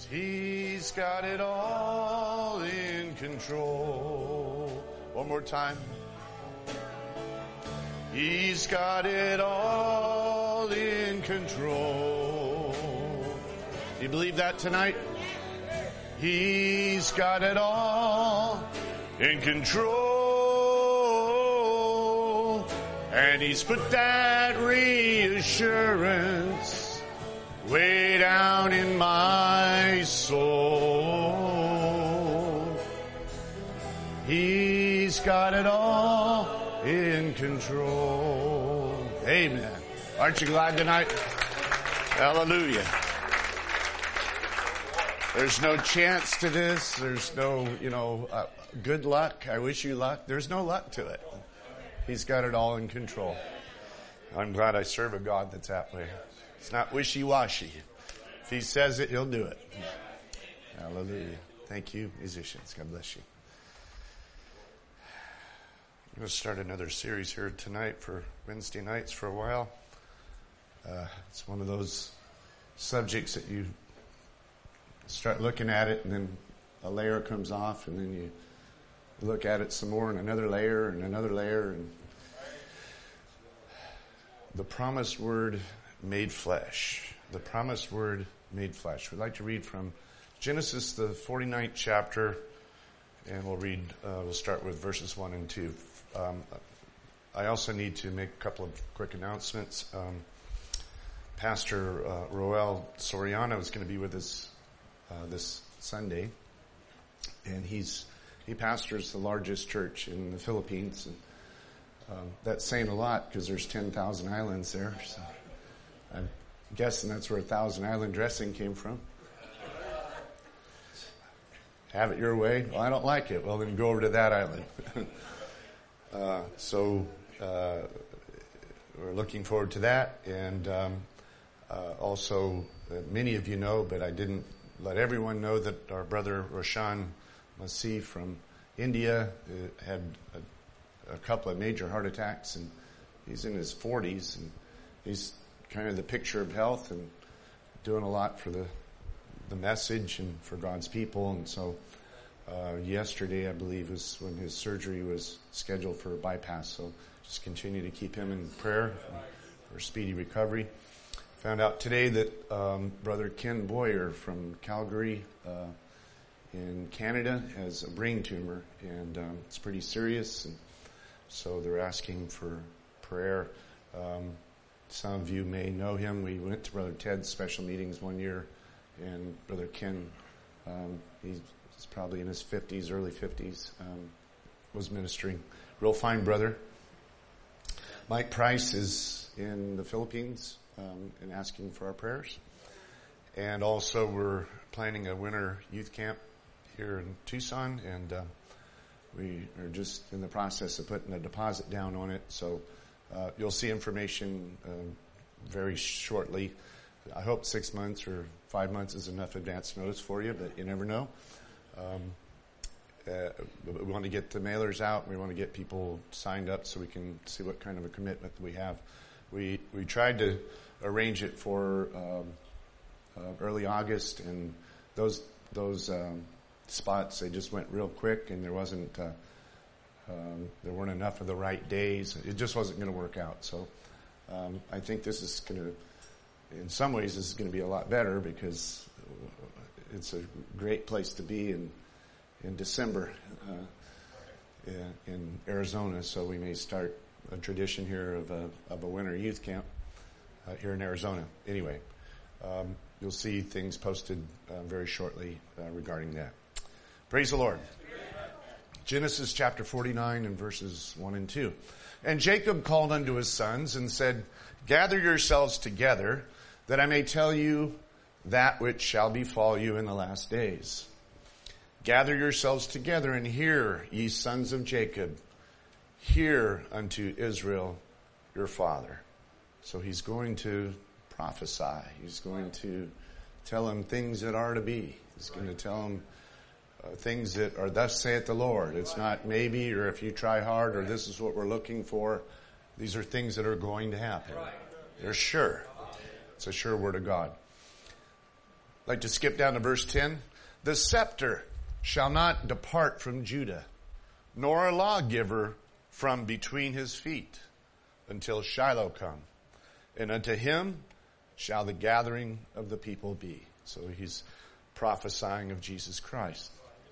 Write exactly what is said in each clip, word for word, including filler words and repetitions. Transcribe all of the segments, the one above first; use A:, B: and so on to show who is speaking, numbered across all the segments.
A: He's got it all in control. One more time. He's got it all in control. Do you believe that tonight? He's got it all in control. And he's put that reassurance way down in my soul. He's got it all in control. Amen. Aren't you glad tonight? Hallelujah. There's no chance to this. There's no, you know, uh, good luck. I wish you luck. There's no luck to it. He's got it all in control. I'm glad I serve a God that's that way. It's not wishy-washy. If he says it, he'll do it. Hallelujah. Thank you, musicians. God bless you. I'm going to start another series here tonight for Wednesday nights for a while. Uh, it's one of those subjects that you start looking at it and then a layer comes off and then you look at it some more and another layer and another layer. And the promised word made flesh. The promised word made flesh. We'd like to read from Genesis, the forty-ninth chapter, and we'll read, uh, we'll start with verses one and two. Um, I also need to make a couple of quick announcements. Um, Pastor uh, Roel Soriano is going to be with us uh, this Sunday, and he's he pastors the largest church in the Philippines. And um, that's saying a lot because there's ten thousand islands there. So I'm guessing that's where a Thousand Island dressing came from. Have it your way? Well, I don't like it. Well, then go over to that island. uh, so uh, we're looking forward to that. And um, uh, also, uh, many of you know, but I didn't let everyone know that our brother Roshan Masih from India uh, had a, a couple of major heart attacks, and he's in his forties, and he's kind of the picture of health and doing a lot for the the message and for God's people. And so uh, yesterday, I believe, was when his surgery was scheduled for a bypass. So just continue to keep him in prayer for speedy recovery. Found out today that um, Brother Ken Boyer from Calgary uh, in Canada has a brain tumor, and um, it's pretty serious. And so they're asking for prayer. Um, some of you may know him. We went to Brother Ted's special meetings one year, and Brother Ken, um, he's probably in his fifties, early fifties, um, was ministering. Real fine brother. Mike Price is in the Philippines um, and asking for our prayers. And also we're planning a winter youth camp here in Tucson, and uh, we are just in the process of putting a deposit down on it. So uh, you'll see information uh, very shortly. I hope six months or five months is enough advance notice for you, but you never know. Um, uh, we want to get the mailers out. We want to get people signed up so we can see what kind of a commitment we have. We we tried to arrange it for um, uh, early August, and those those um, spots, they just went real quick, and there wasn't uh, um, there weren't enough of the right days. It just wasn't going to work out. So um, I think this is going to. In some ways, this is going to be a lot better because it's a great place to be in in December uh, in Arizona. So we may start a tradition here of a of a winter youth camp uh, here in Arizona. Anyway, um, you'll see things posted uh, very shortly uh, regarding that. Praise the Lord. Genesis chapter forty-nine and verses one and two. And Jacob called unto his sons and said, "Gather yourselves together, that I may tell you that which shall befall you in the last days. Gather yourselves together and hear, ye sons of Jacob. Hear unto Israel your father." So he's going to prophesy. He's going to tell him things that are to be. He's going to tell him uh, things that are thus saith the Lord. It's not maybe, or if you try hard, or this is what we're looking for. These are things that are going to happen. They're sure. It's a sure word of God. I'd like to skip down to verse ten. The scepter shall not depart from Judah, nor a lawgiver from between his feet, until Shiloh come. And unto him shall the gathering of the people be. So he's prophesying of Jesus Christ.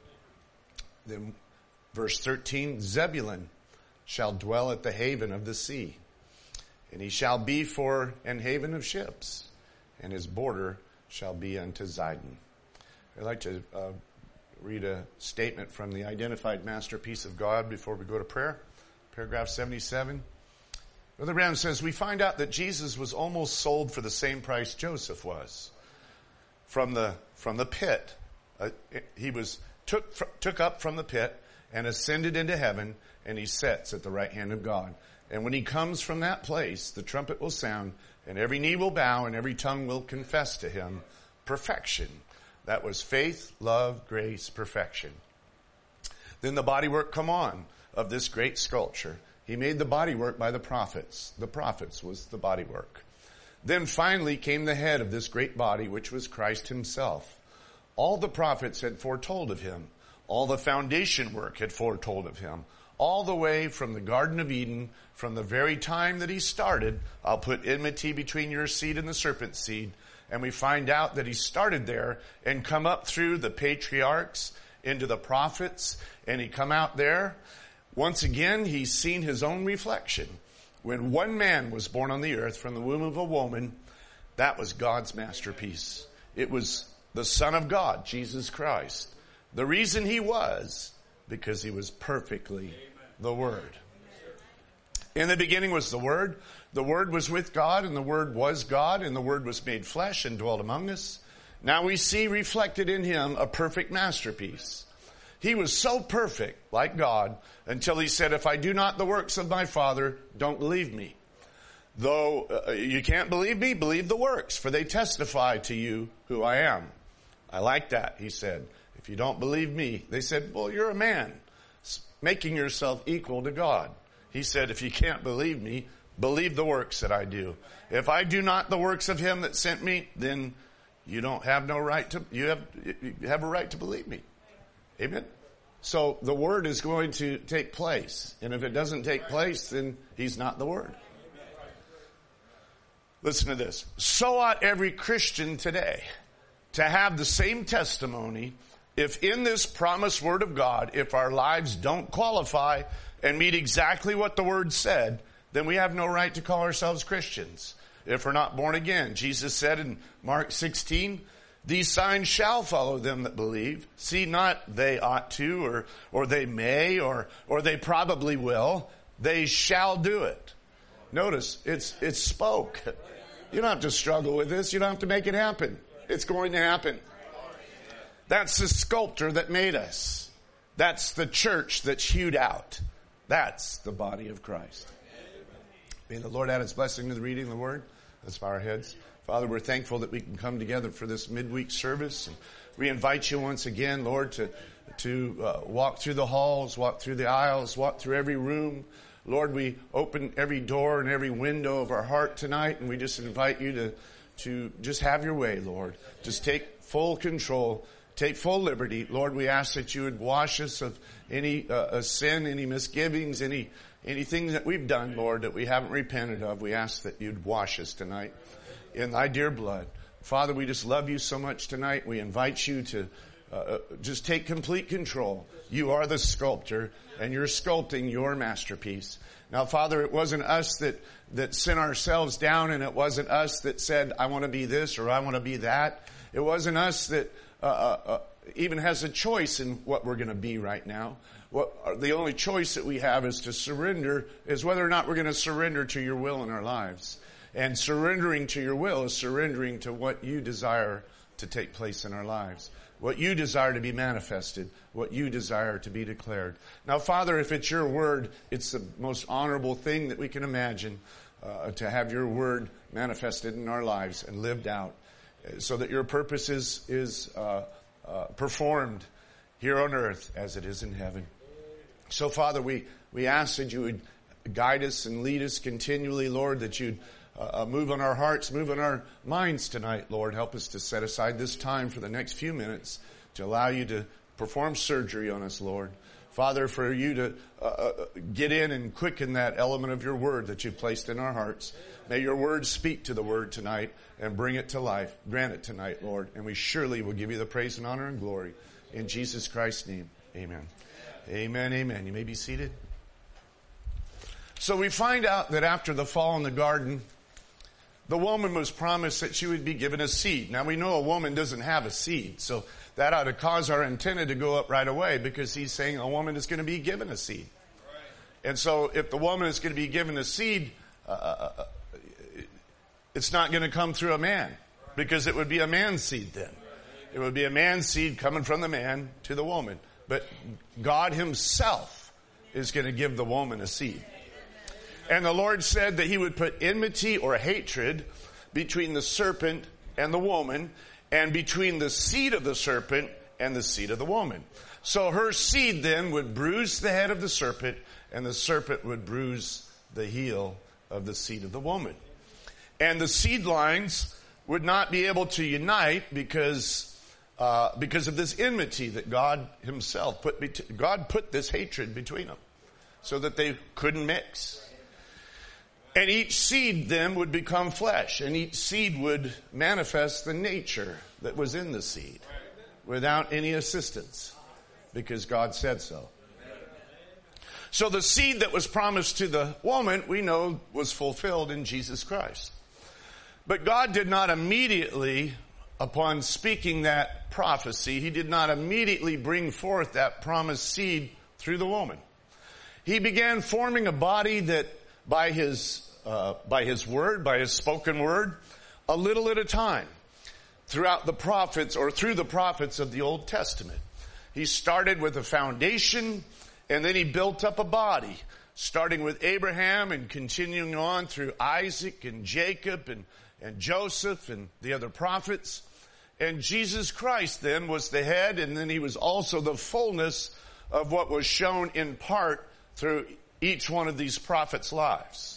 A: Then verse thirteen, Zebulun shall dwell at the haven of the sea, and he shall be for an haven of ships, and his border shall be unto Zidon. I'd like to uh, read a statement from the Identified Masterpiece of God before we go to prayer. Paragraph seventy-seven. Brother Branham says, we find out that Jesus was almost sold for the same price Joseph was. From the, from the pit. Uh, he was took, took up from the pit and ascended into heaven, and he sits at the right hand of God. And when he comes from that place, the trumpet will sound, and every knee will bow, and every tongue will confess to him perfection. That was faith, love, grace, perfection. Then the bodywork come on of this great sculpture. He made the bodywork by the prophets. The prophets was the bodywork. Then finally came the head of this great body, which was Christ himself. All the prophets had foretold of him. All the foundation work had foretold of him. All the way from the Garden of Eden, from the very time that he started, I'll put enmity between your seed and the serpent's seed. And we find out that he started there and come up through the patriarchs into the prophets, and he come out there. Once again, he's seen his own reflection. When one man was born on the earth from the womb of a woman, that was God's masterpiece. It was the Son of God, Jesus Christ. The reason he was, because he was perfectly the Word. In the beginning was the Word. The Word was with God, and the Word was God, and the Word was made flesh and dwelt among us. Now we see reflected in him a perfect masterpiece. He was so perfect, like God, until he said, if I do not the works of my Father, don't believe me. Though uh, you can't believe me, believe the works, for they testify to you who I am. I like that, he said. If you don't believe me, they said, well, you're a man, making yourself equal to God. He said, if you can't believe me, believe the works that I do. If I do not the works of him that sent me, then you don't have no right to, you have, you have a right to believe me. Amen? So the Word is going to take place. And if it doesn't take place, then he's not the Word. Listen to this. So ought every Christian today to have the same testimony if in this promised Word of God, if our lives don't qualify and meet exactly what the Word said, then we have no right to call ourselves Christians. If we're not born again. Jesus said in Mark sixteen, these signs shall follow them that believe. See, not they ought to, or, or they may, or, or they probably will. They shall do it. Notice, it's, it's spoke. You don't have to struggle with this. You don't have to make it happen. It's going to happen. That's the sculptor that made us. That's the church that's hewed out. That's the body of Christ. May the Lord add his blessing to the reading of the Word. Let's bow our heads. Father, we're thankful that we can come together for this midweek service. And we invite you once again, Lord, to, to uh, walk through the halls, walk through the aisles, walk through every room. Lord, we open every door and every window of our heart tonight, and we just invite you to, to just have your way, Lord. Just take full control. Take full liberty. Lord, we ask that you would wash us of any uh, sin, any misgivings, any anything that we've done, Lord, that we haven't repented of. We ask that you'd wash us tonight in thy dear blood. Father, we just love you so much tonight. We invite you to uh, just take complete control. You are the sculptor, and you're sculpting your masterpiece. Now, Father, it wasn't us that, that sent ourselves down, and it wasn't us that said, I want to be this or I want to be that. It wasn't us that uh, uh, even has a choice in what we're going to be right now. What, the only choice that we have is to surrender, is whether or not we're going to surrender to your will in our lives. And surrendering to your will is surrendering to what you desire to take place in our lives. What you desire to be manifested. What you desire to be declared. Now, Father, if it's your word, it's the most honorable thing that we can imagine, uh, to have your word manifested in our lives and lived out, so that your purpose is, is uh, uh, performed here on earth as it is in heaven. So, Father, we, we ask that you would guide us and lead us continually, Lord, that you'd uh, move on our hearts, move on our minds tonight, Lord. Help us to set aside this time for the next few minutes to allow you to perform surgery on us, Lord. Father, for you to uh, uh, get in and quicken that element of your word that you've placed in our hearts. May your word speak to the word tonight and bring it to life. Grant it tonight, Lord, and we surely will give you the praise and honor and glory. In Jesus Christ's name, amen. Amen, amen. You may be seated. So we find out that after the fall in the garden, the woman was promised that she would be given a seed. Now we know a woman doesn't have a seed, so that ought to cause our antenna to go up right away, because he's saying a woman is going to be given a seed. Right. And so if the woman is going to be given a seed, uh, it's not going to come through a man, because it would be a man's seed then. It would be a man's seed coming from the man to the woman. But God himself is going to give the woman a seed. And the Lord said that he would put enmity or hatred between the serpent and the woman, and between the seed of the serpent and the seed of the woman. So her seed then would bruise the head of the serpent, and the serpent would bruise the heel of the seed of the woman. And the seed lines would not be able to unite because uh, because of this enmity that God himself put. Bet- God put this hatred between them so that they couldn't mix. And each seed then would become flesh, and each seed would manifest the nature that was in the seed without any assistance, because God said so. So the seed that was promised to the woman, we know, was fulfilled in Jesus Christ. But God did not immediately, upon speaking that prophecy, he did not immediately bring forth that promised seed through the woman. He began forming a body that by his Uh, by his word, by his spoken word, a little at a time, throughout the prophets or through the prophets of the Old Testament. He started with a foundation, and then he built up a body, starting with Abraham and continuing on through Isaac and Jacob and, and Joseph and the other prophets. And Jesus Christ then was the head, and then he was also the fullness of what was shown in part through each one of these prophets' lives,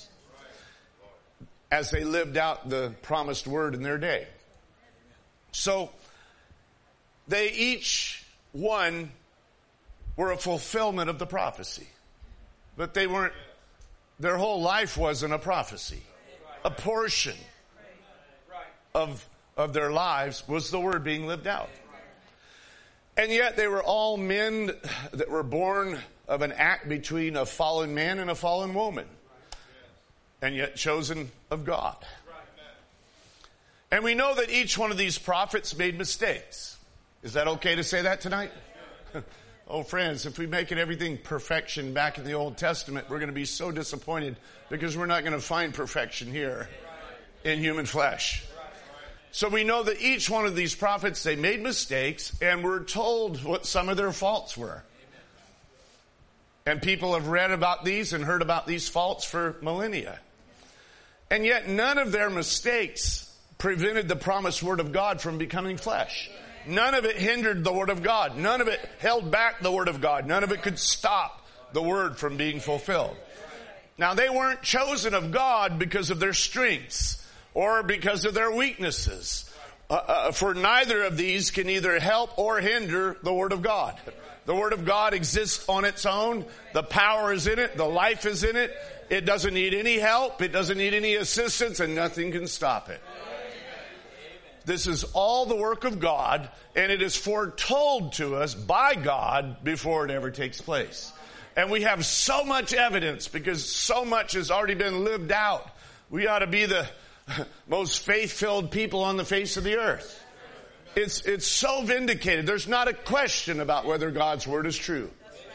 A: as they lived out the promised word in their day. So they each one were a fulfillment of the prophecy. But they weren't, their whole life wasn't a prophecy. A portion of, of their lives was the word being lived out. And yet they were all men that were born of an act between a fallen man and a fallen woman, and yet chosen of God. And we know that each one of these prophets made mistakes. Is that okay to say that tonight? Oh, friends, if we make it everything perfection back in the Old Testament, we're going to be so disappointed, because we're not going to find perfection here in human flesh. So we know that each one of these prophets, they made mistakes, and we're told what some of their faults were. And people have read about these and heard about these faults for millennia. And yet none of their mistakes prevented the promised word of God from becoming flesh. None of it hindered the word of God. None of it held back the word of God. None of it could stop the word from being fulfilled. Now, they weren't chosen of God because of their strengths or because of their weaknesses. Uh, uh, for neither of these can either help or hinder the word of God. The word of God exists on its own. The power is in it. The life is in it. It doesn't need any help. It doesn't need any assistance, and nothing can stop it. This is all the work of God, and it is foretold to us by God before it ever takes place. And we have so much evidence, because so much has already been lived out. We ought to be the most faith-filled people on the face of the earth. It's, it's so vindicated. There's not a question about whether God's word is true.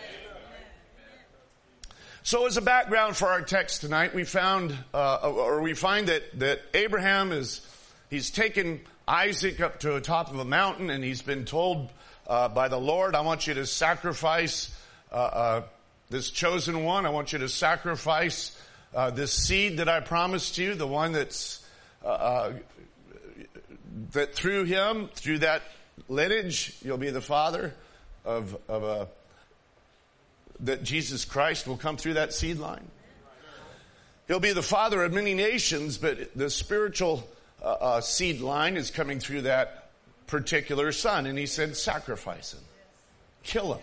A: So as a background for our text tonight, we found, uh, or we find that, that Abraham is, he's taken Isaac up to the top of a mountain, and he's been told uh, by the Lord, I want you to sacrifice uh, uh, this chosen one. I want you to sacrifice uh, this seed that I promised you, the one that's uh, uh, that through him, through that lineage, you'll be the father of of a. That Jesus Christ will come through that seed line. He'll be the father of many nations, but the spiritual uh, uh, seed line is coming through that particular son. And he said, sacrifice him. Kill him.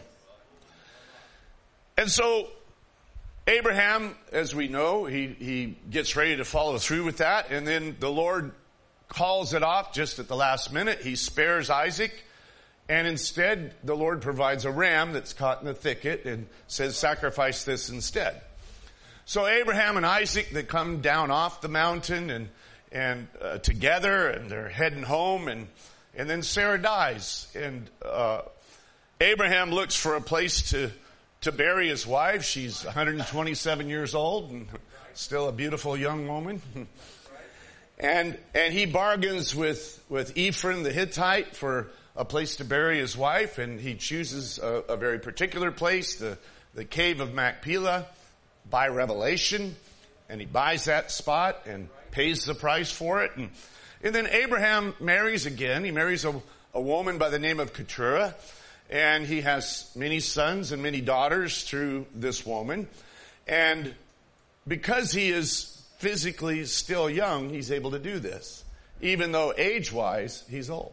A: And so Abraham, as we know, he, he gets ready to follow through with that. And then the Lord calls it off just at the last minute. He spares Isaac. And instead, the Lord provides a ram that's caught in the thicket and says, sacrifice this instead. So Abraham and Isaac, they come down off the mountain and and uh, together, and they're heading home, and and then Sarah dies, and uh, Abraham looks for a place to to bury his wife. She's one hundred twenty-seven years old and still a beautiful young woman, and and he bargains with with Ephron the Hittite for a place to bury his wife, and he chooses a, a very particular place, the the cave of Machpelah, by revelation, and he buys that spot and pays the price for it. And, and then Abraham marries again. He marries a, a woman by the name of Keturah, and he has many sons and many daughters through this woman. And because he is physically still young, he's able to do this, even though age-wise, he's old.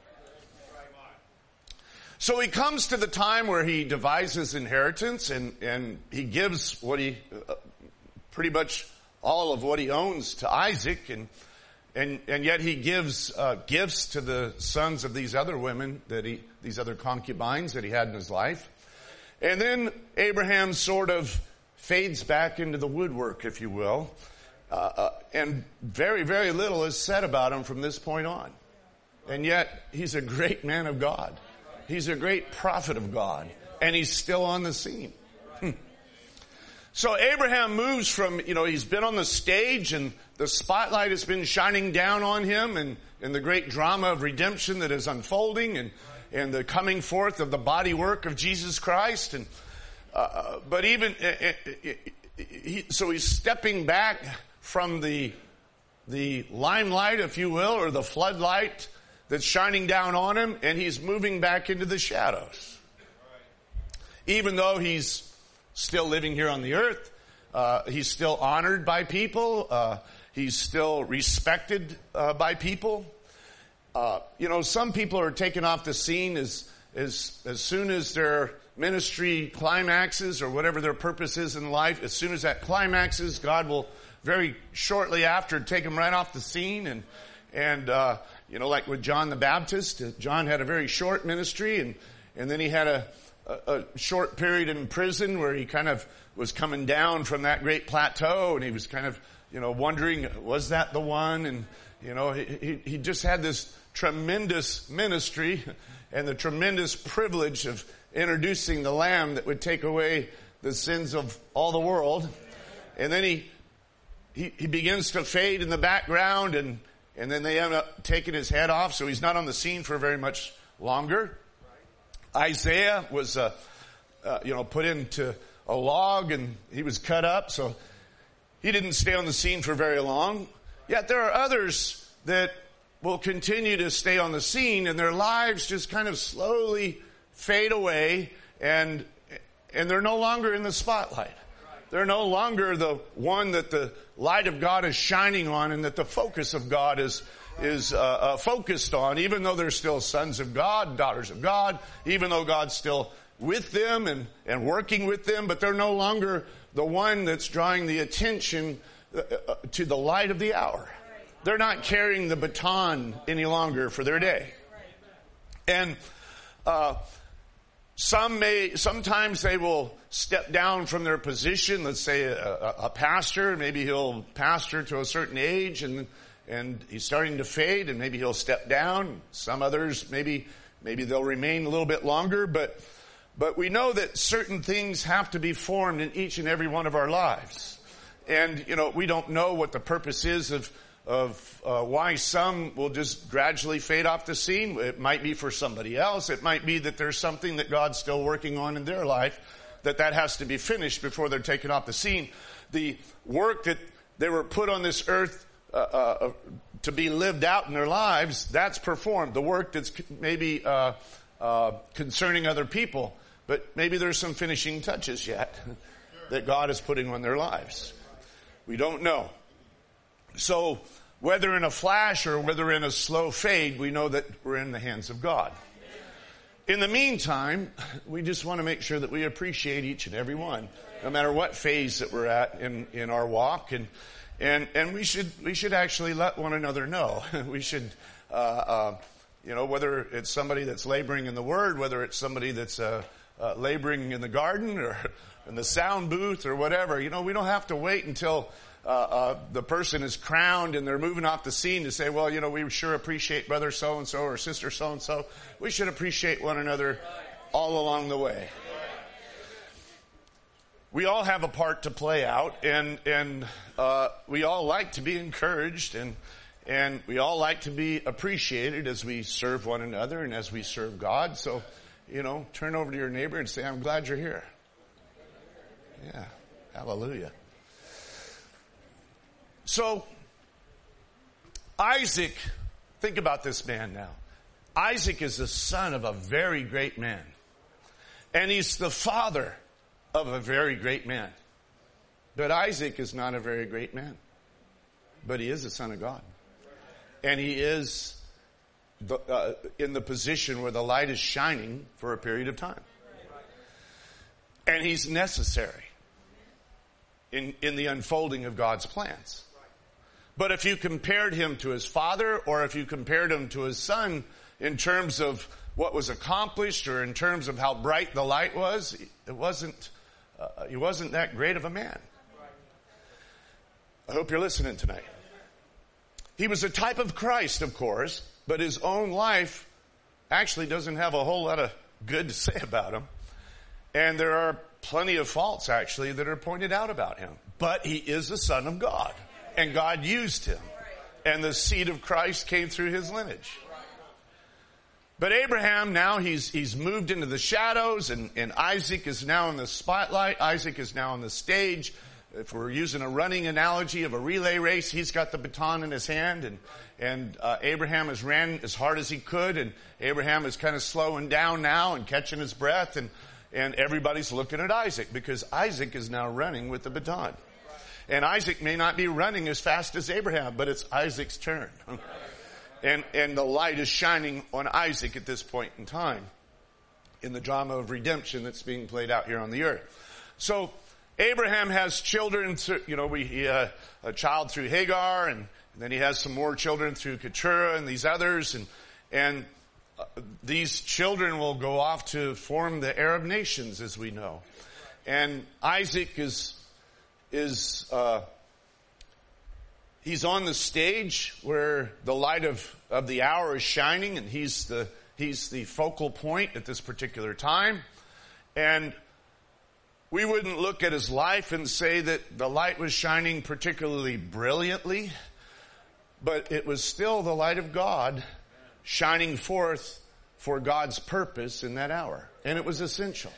A: So he comes to the time where he divides his inheritance, and, and he gives what he, uh, pretty much all of what he owns to Isaac, and and and yet he gives uh, gifts to the sons of these other women that he, these other concubines that he had in his life. And then Abraham sort of fades back into the woodwork, if you will, uh, uh, and very, very little is said about him from this point on. And yet he's a great man of God. He's a great prophet of God, and he's still on the scene. Hmm. So Abraham moves from, you know, he's been on the stage, and the spotlight has been shining down on him, and, and the great drama of redemption that is unfolding, and, and the coming forth of the body work of Jesus Christ. And uh, but even uh, uh, he, so he's stepping back from the the limelight, if you will, or the floodlight that's shining down on him, and he's moving back into the shadows. Even though he's still living here on the earth, uh, he's still honored by people, uh, he's still respected uh, by people. Uh, you know, some people are taken off the scene as, as, as soon as their ministry climaxes, or whatever their purpose is in life. As soon as that climaxes, God will very shortly after take them right off the scene. And, and, uh, You know, like with John the Baptist, John had a very short ministry, and, and then he had a, a, a short period in prison where he kind of was coming down from that great plateau, and he was kind of, you know, wondering, was that the one? And, you know, he, he, he just had this tremendous ministry and the tremendous privilege of introducing the Lamb that would take away the sins of all the world. And then he, he, he begins to fade in the background, and And then they end up taking his head off, so he's not on the scene for very much longer. Right. Isaiah was, uh, uh, you know, put into a log, and he was cut up, so he didn't stay on the scene for very long. Yet there are others that will continue to stay on the scene, and their lives just kind of slowly fade away, and and they're no longer in the spotlight. They're no longer the one that the light of God is shining on, and that the focus of God is is uh, uh, focused on, even though they're still sons of God, daughters of God, even though God's still with them and, and working with them, but they're no longer the one that's drawing the attention uh, uh, to the light of the hour. They're not carrying the baton any longer for their day. And uh Some may, sometimes they will step down from their position. Let's say a, a pastor, maybe he'll pastor to a certain age, and and he's starting to fade, and maybe he'll step down. Some others, maybe maybe they'll remain a little bit longer, but but we know that certain things have to be formed in each and every one of our lives. And you know, we don't know what the purpose is of of uh, why some will just gradually fade off the scene. It might be for somebody else. It might be that there's something that God's still working on in their life, that that has to be finished before they're taken off the scene. The work that they were put on this earth uh, uh, to be lived out in their lives, that's performed. The work that's maybe uh, uh, concerning other people, but maybe there's some finishing touches yet that God is putting on their lives. We don't know. So whether in a flash or whether in a slow fade, we know that we're in the hands of God. In the meantime, we just want to make sure that we appreciate each and every one, no matter what phase that we're at in, in our walk. And, and, and we should, we should actually let one another know. We should, uh, uh, you know, whether it's somebody that's laboring in the Word, whether it's somebody that's, uh, uh, laboring in the garden or in the sound booth or whatever, you know, we don't have to wait until, uh, uh, the person is crowned and they're moving off the scene to say, well, you know, we sure appreciate brother so-and-so or sister so-and-so. We should appreciate one another all along the way. We all have a part to play out, and, and, uh, we all like to be encouraged, and, and we all like to be appreciated as we serve one another and as we serve God. So, you know, turn over to your neighbor and say, I'm glad you're here. Yeah. Hallelujah. So, Isaac, think about this man now. Isaac is the son of a very great man. And he's the father of a very great man. But Isaac is not a very great man. But he is the son of God. And he is the, uh, in the position where the light is shining for a period of time. And he's necessary in, in the unfolding of God's plans. But if you compared him to his father, or if you compared him to his son in terms of what was accomplished or in terms of how bright the light was, it wasn't, uh, he wasn't that great of a man. I hope you're listening tonight. He was a type of Christ, of course, but his own life actually doesn't have a whole lot of good to say about him. And there are plenty of faults, actually, that are pointed out about him. But he is the Son of God. And God used him. And the seed of Christ came through his lineage. But Abraham, now he's he's moved into the shadows, and, and Isaac is now in the spotlight. Isaac is now on the stage. If we're using a running analogy of a relay race, he's got the baton in his hand, and and uh, Abraham has ran as hard as he could, and Abraham is kind of slowing down now and catching his breath, and and everybody's looking at Isaac because Isaac is now running with the baton. And Isaac may not be running as fast as Abraham, but it's Isaac's turn. And, and the light is shining on Isaac at this point in time in the drama of redemption that's being played out here on the earth. So Abraham has children through, you know, we, he, uh, a child through Hagar, and, and then he has some more children through Keturah and these others, and, and uh, these children will go off to form the Arab nations, as we know. And Isaac is, is, uh, he's on the stage where the light of, of the hour is shining, and he's the, he's the focal point at this particular time. And we wouldn't look at his life and say that the light was shining particularly brilliantly, but it was still the light of God shining forth for God's purpose in that hour. And it was essential.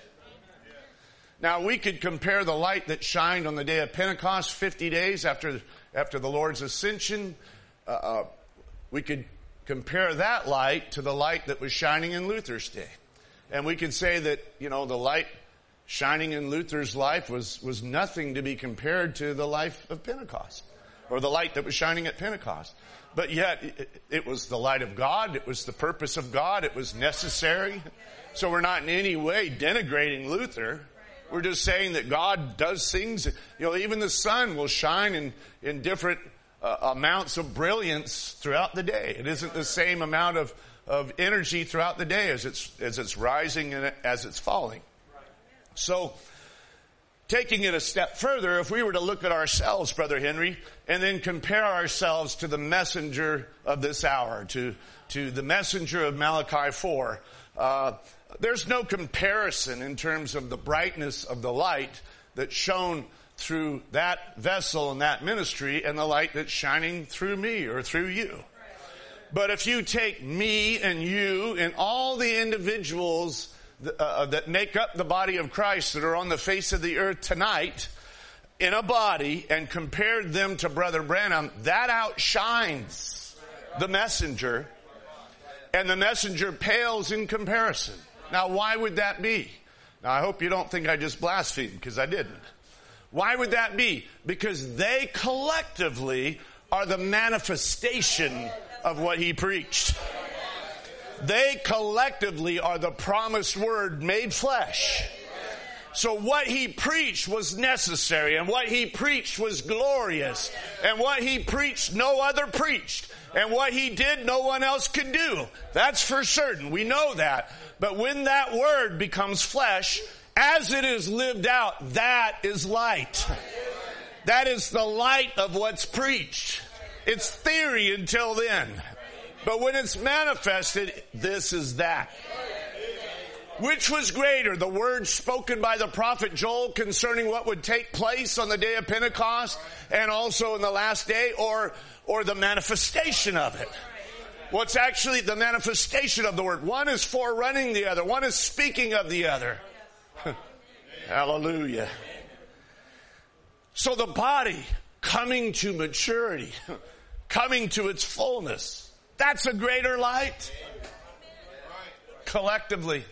A: Now, we could compare the light that shined on the day of Pentecost, fifty days after after the Lord's ascension. Uh, uh, we could compare that light to the light that was shining in Luther's day. And we could say that, you know, the light shining in Luther's life was, was nothing to be compared to the life of Pentecost, or the light that was shining at Pentecost. But yet, it, it was the light of God. It was the purpose of God. It was necessary. So we're not in any way denigrating Luther. We're just saying that God does things. You know, even the sun will shine in, in different uh, amounts of brilliance throughout the day. It isn't the same amount of, of energy throughout the day as it's, as it's rising and as it's falling. So, taking it a step further, if we were to look at ourselves, Brother Henry, and then compare ourselves to the messenger of this hour, to, to the messenger of Malachi four, uh, there's no comparison in terms of the brightness of the light that shone through that vessel and that ministry and the light that's shining through me or through you. But if you take me and you and all the individuals uh, that make up the body of Christ that are on the face of the earth tonight in a body and compared them to Brother Branham, that outshines the messenger, and the messenger pales in comparison. Now, why would that be? Now, I hope you don't think I just blasphemed, because I didn't. Why would that be? Because they collectively are the manifestation of what he preached. They collectively are the promised word made flesh. So what he preached was necessary, and what he preached was glorious, and what he preached no other preached, and what he did no one else could do. That's for certain. We know that. But when that word becomes flesh, as it is lived out, that is light. That is the light of what's preached. It's theory until then. But when it's manifested, this is that. Which was greater, the word spoken by the prophet Joel concerning what would take place on the day of Pentecost and also in the last day, or, or the manifestation of it? What's actually the manifestation of the word? One is forerunning the other. One is speaking of the other. Hallelujah. So the body coming to maturity, coming to its fullness, that's a greater light. Collectively.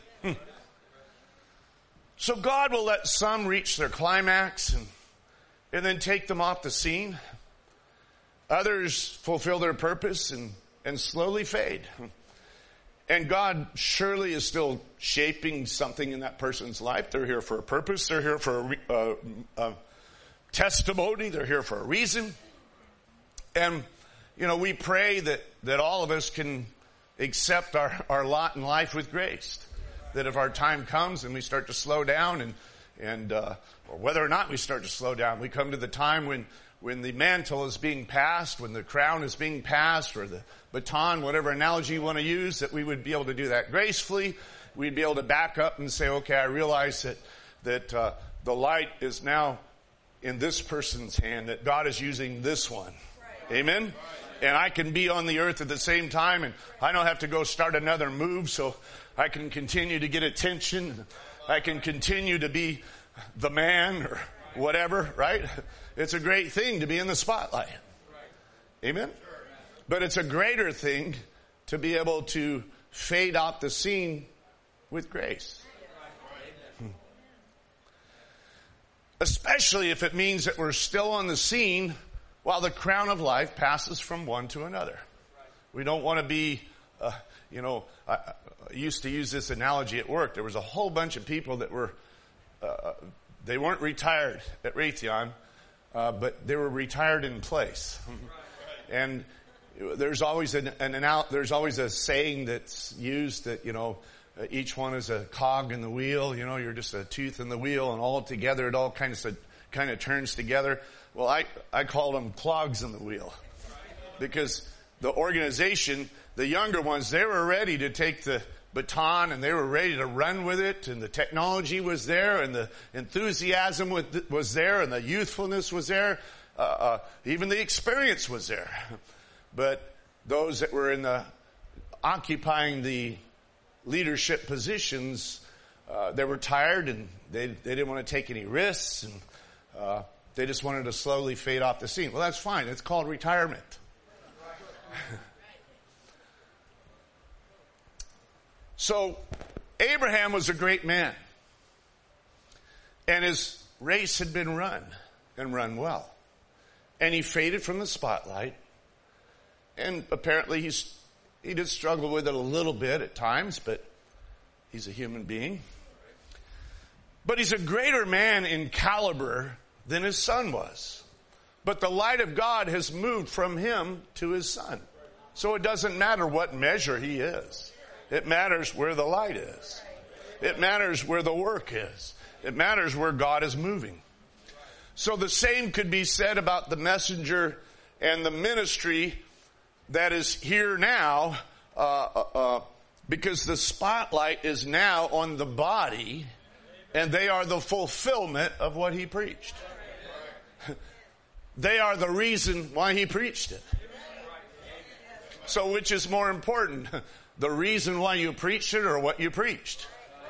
A: So God will let some reach their climax and, and then take them off the scene. Others fulfill their purpose and, and slowly fade. And God surely is still shaping something in that person's life. They're here for a purpose. They're here for a, a, a testimony. They're here for a reason. And, you know, we pray that, that all of us can accept our, our lot in life with grace. That if our time comes and we start to slow down, and, and uh, or whether or not we start to slow down, we come to the time when, when the mantle is being passed, when the crown is being passed, or the baton, whatever analogy you want to use, that we would be able to do that gracefully. We'd be able to back up and say, okay, I realize that, that uh, the light is now in this person's hand, that God is using this one. Right. Amen? Right. And I can be on the earth at the same time, and I don't have to go start another move, so I can continue to get attention. I can continue to be the man or whatever, right? It's a great thing to be in the spotlight. Amen? But it's a greater thing to be able to fade out the scene with grace. Especially if it means that we're still on the scene while the crown of life passes from one to another. We don't want to be, uh, you know, I, I used to use this analogy at work. There was a whole bunch of people that were, uh, they weren't retired at Raytheon, uh, but they were retired in place. And there's always an, an, an there's always a saying that's used that, you know, each one is a cog in the wheel. You know, you're just a tooth in the wheel, and all together it all kind of kind of turns together. Well, I, I call them clogs in the wheel, because the organization, the younger ones, they were ready to take the baton and they were ready to run with it, and the technology was there, and the enthusiasm was there, and the youthfulness was there, uh, uh, even the experience was there. But those that were in the occupying the leadership positions, uh, they were tired, and they they didn't want to take any risks, and uh, they just wanted to slowly fade off the scene. Well, that's fine. It's called retirement. So Abraham was a great man, and his race had been run and run well, and he faded from the spotlight, and apparently he's he did struggle with it a little bit at times, but he's a human being. But he's a greater man in caliber than his son was. But the light of God has moved from him to his son. So it doesn't matter what measure he is. It matters where the light is. It matters where the work is. It matters where God is moving. So the same could be said about the messenger and the ministry that is here now, uh, uh, because the spotlight is now on the body, and they are the fulfillment of what he preached. They are the reason why he preached it. So which is more important, the reason why you preached it or what you preached?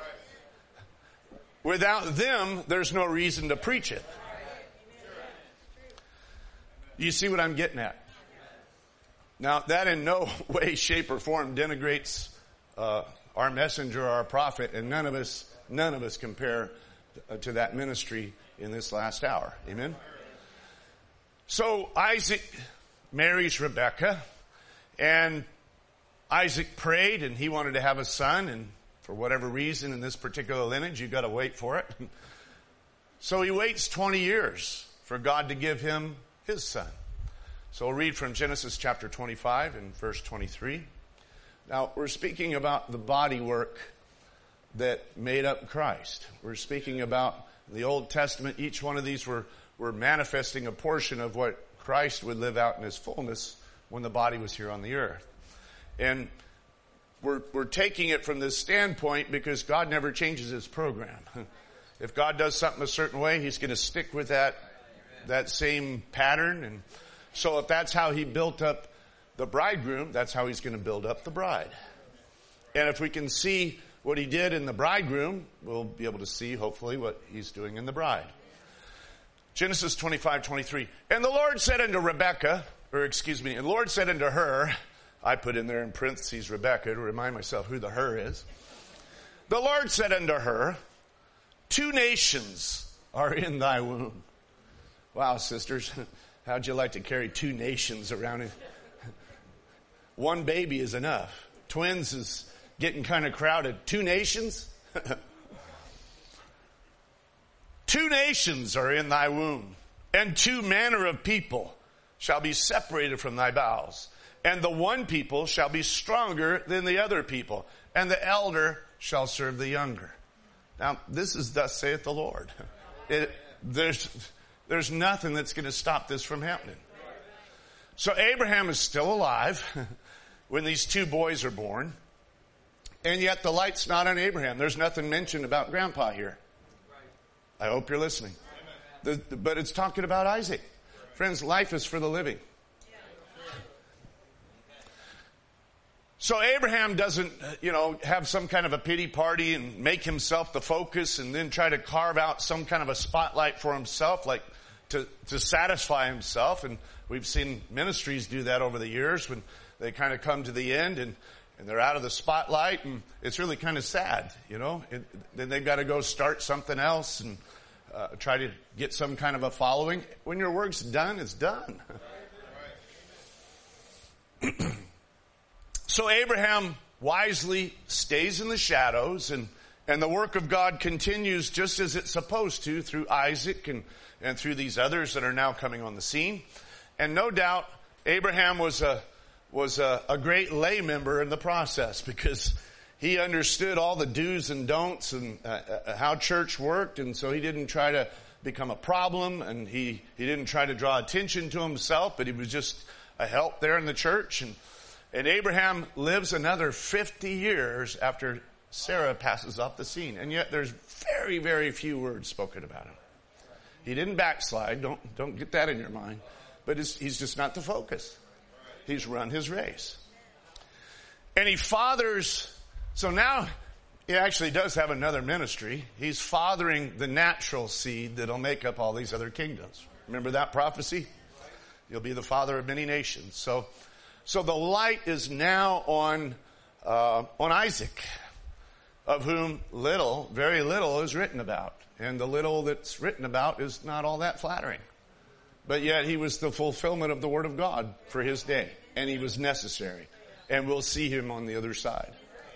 A: Without them, there's no reason to preach it. You see what I'm getting at? Now, that in no way, shape, or form denigrates uh, our messenger or our prophet, and none of us, none of us compare to that ministry in this last hour. Amen? So Isaac marries Rebekah, and Isaac prayed, and he wanted to have a son, and for whatever reason in this particular lineage, you've got to wait for it. So he waits twenty years for God to give him his son. So we'll read from Genesis chapter twenty-five and verse twenty-three. Now, we're speaking about the body work that made up Christ. We're speaking about the Old Testament. Each one of these were, were manifesting a portion of what Christ would live out in his fullness when the body was here on the earth. And we're, we're taking it from this standpoint because God never changes his program. If God does something a certain way, he's going to stick with that, that same pattern. And so if that's how he built up the bridegroom, that's how he's going to build up the bride. And if we can see what he did in the bridegroom, we'll be able to see, hopefully, what he's doing in the bride. Genesis twenty-five twenty-three. And the Lord said unto Rebekah, or excuse me, and the Lord said unto her, I put in there in parentheses Rebekah to remind myself who the her is. The Lord said unto her, two nations are in thy womb. Wow, sisters, how'd you like to carry two nations around it? One baby is enough. Twins is getting kind of crowded. Two nations? Two nations are in thy womb, and two manner of people shall be separated from thy bowels. And the one people shall be stronger than the other people, and the elder shall serve the younger. Now, this is thus saith the Lord. It, there's, there's nothing that's going to stop this from happening. So Abraham is still alive when these two boys are born. And yet the light's not on Abraham. There's nothing mentioned about Grandpa here. I hope you're listening. The, the, but it's talking about Isaac. Friends, life is for the living. So Abraham doesn't, you know, have some kind of a pity party and make himself the focus and then try to carve out some kind of a spotlight for himself, like to, to satisfy himself. And we've seen ministries do that over the years when they kind of come to the end and, and they're out of the spotlight, and it's really kind of sad, you know. It, then they've got to go start something else and uh, try to get some kind of a following. When your work's done, it's done. So Abraham wisely stays in the shadows, and, and the work of God continues just as it's supposed to through Isaac and, and through these others that are now coming on the scene. And no doubt Abraham was a was a, a great lay member in the process because he understood all the do's and don'ts and uh, uh, how church worked, and so he didn't try to become a problem, and he, he didn't try to draw attention to himself, but he was just a help there in the church. And, and Abraham lives another fifty years after Sarah passes off the scene, and yet there's very, very few words spoken about him. He didn't backslide, don't, don't get that in your mind, but it's, he's just not the focus. He's run his race. And he fathers, so now he actually does have another ministry. He's fathering the natural seed that'll make up all these other kingdoms. Remember that prophecy? You'll be the father of many nations. So, so the light is now on, uh, on Isaac, of whom little, very little is written about. And the little that's written about is not all that flattering. But yet he was the fulfillment of the word of God for his day. And he was necessary. And we'll see him on the other side.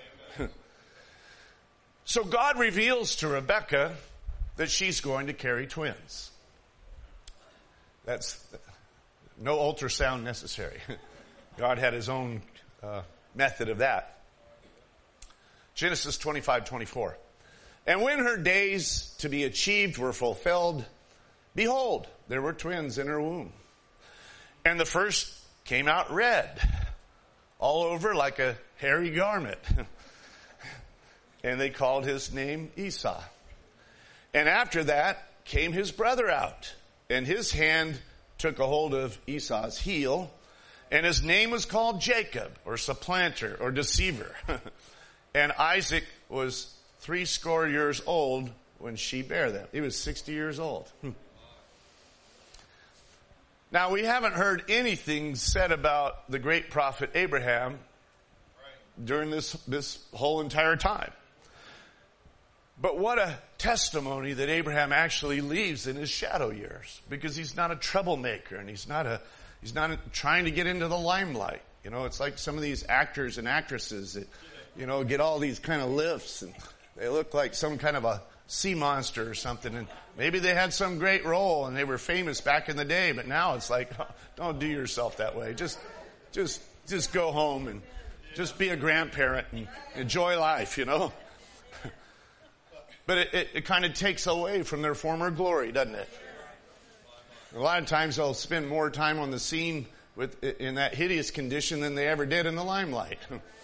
A: So God reveals to Rebekah that she's going to carry twins. That's no ultrasound necessary. God had his own uh, method of that. Genesis twenty-five twenty-four. And when her days to be achieved were fulfilled, behold, there were twins in her womb. And the first came out red, all over like a hairy garment. And they called his name Esau. And after that came his brother out, and his hand took a hold of Esau's heel, and his name was called Jacob, or supplanter, or deceiver. And Isaac was three score years old when she bare them. He was sixty years old. Now, we haven't heard anything said about the great prophet Abraham during this, this whole entire time. But what a testimony that Abraham actually leaves in his shadow years, because he's not a troublemaker and he's not a, he's not a, trying to get into the limelight. You know, it's like some of these actors and actresses that, you know, get all these kind of lifts and they look like some kind of a sea monster or something, and maybe they had some great role and they were famous back in the day, but now it's like, oh, don't do yourself that way. Just, just, just go home and just be a grandparent and enjoy life, you know. But it, it, it kind of takes away from their former glory, doesn't it? A lot of times they'll spend more time on the scene with in that hideous condition than they ever did in the limelight.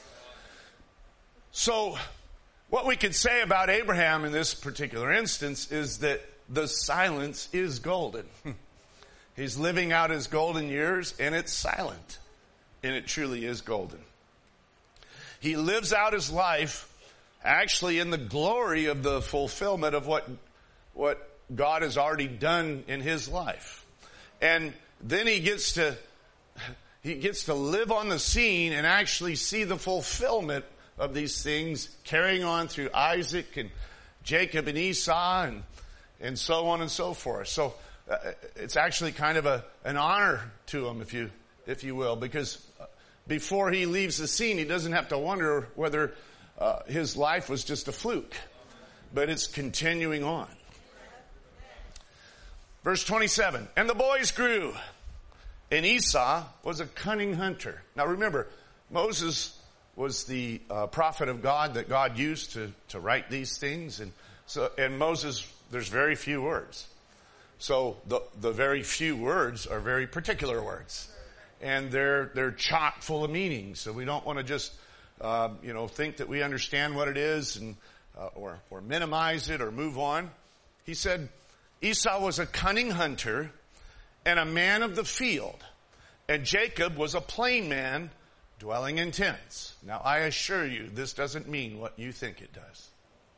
A: So, what we could say about Abraham in this particular instance is that the silence is golden. He's living out his golden years, and it's silent. And it truly is golden. He lives out his life actually in the glory of the fulfillment of what, what God has already done in his life. And then he gets to, he gets to live on the scene and actually see the fulfillment of these things carrying on through Isaac and Jacob and Esau and, and so on and so forth. So uh, it's actually kind of a, an honor to him, if you, if you will, because before he leaves the scene, he doesn't have to wonder whether uh, his life was just a fluke, but it's continuing on. Verse twenty-seven, and the boys grew, and Esau was a cunning hunter. Now remember, Moses was the uh, prophet of God that God used to, to write these things. And so, and Moses, there's very few words. So the, the very few words are very particular words. And they're, they're chock full of meaning. So we don't want to just, uh, you know, think that we understand what it is and, uh, or, or minimize it or move on. He said, Esau was a cunning hunter and a man of the field. And Jacob was a plain man dwelling in tents. Now, I assure you, this doesn't mean what you think it does.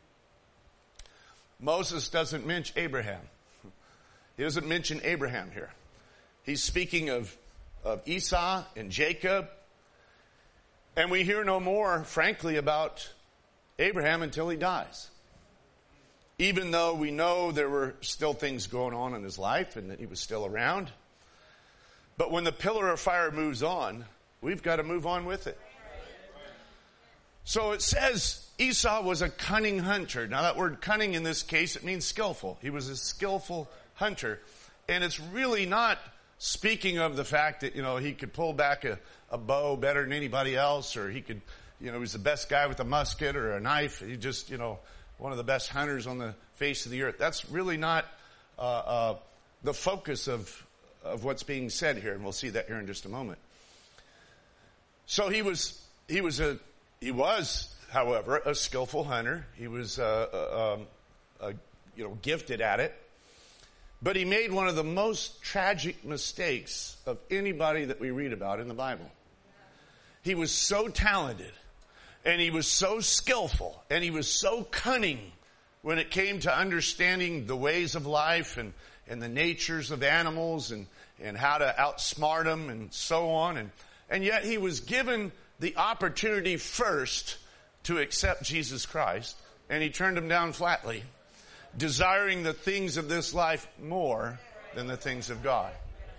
A: Moses doesn't mention Abraham. He doesn't mention Abraham here. He's speaking of, of Esau and Jacob. And we hear no more, frankly, about Abraham until he dies. Even though we know there were still things going on in his life and that he was still around. But when the pillar of fire moves on, we've got to move on with it. So it says Esau was a cunning hunter. Now that word cunning in this case, it means skillful. He was a skillful hunter. And it's really not speaking of the fact that, you know, he could pull back a, a bow better than anybody else, or he could, you know, he was the best guy with a musket or a knife. He just, you know, one of the best hunters on the face of the earth. That's really not uh, uh, the focus of, of what's being said here. And we'll see that here in just a moment. So he was, he was a, he was, however, a skillful hunter. He was, uh, uh, um, uh, you know, gifted at it. But he made one of the most tragic mistakes of anybody that we read about in the Bible. He was so talented, and he was so skillful, and he was so cunning when it came to understanding the ways of life and, and the natures of animals and, and how to outsmart them and so on. And, and yet he was given the opportunity first to accept Jesus Christ, and he turned him down flatly, desiring the things of this life more than the things of God.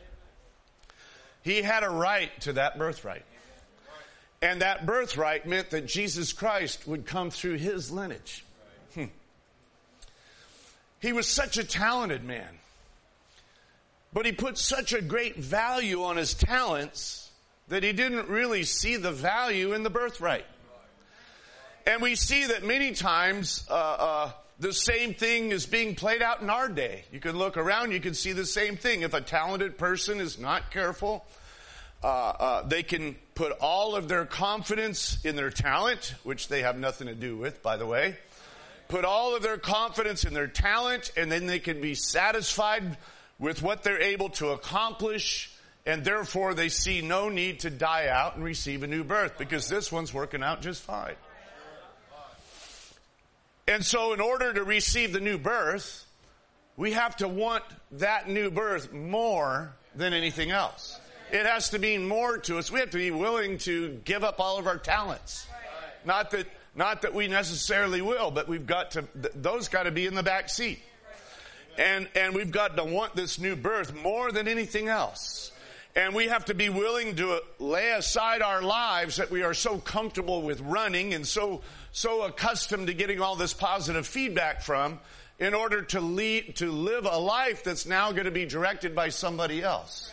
A: He had a right to that birthright. And that birthright meant that Jesus Christ would come through his lineage. Hmm. He was such a talented man. But he put such a great value on his talents that he didn't really see the value in the birthright. And we see that many times uh, uh, the same thing is being played out in our day. You can look around, you can see the same thing. If a talented person is not careful, uh, uh, they can put all of their confidence in their talent, which they have nothing to do with, by the way. Put all of their confidence in their talent, and then they can be satisfied with what they're able to accomplish, and therefore they see no need to die out and receive a new birth, because this one's working out just fine. And so in order to receive the new birth, we have to want that new birth more than anything else. It has to mean more to us. We have to be willing to give up all of our talents. Not that, Not that we necessarily will, but we've got to, those got to be in the back seat. And, and we've got to want this new birth more than anything else. And we have to be willing to lay aside our lives that we are so comfortable with running and so, so accustomed to getting all this positive feedback from, in order to lead, to live a life that's now going to be directed by somebody else.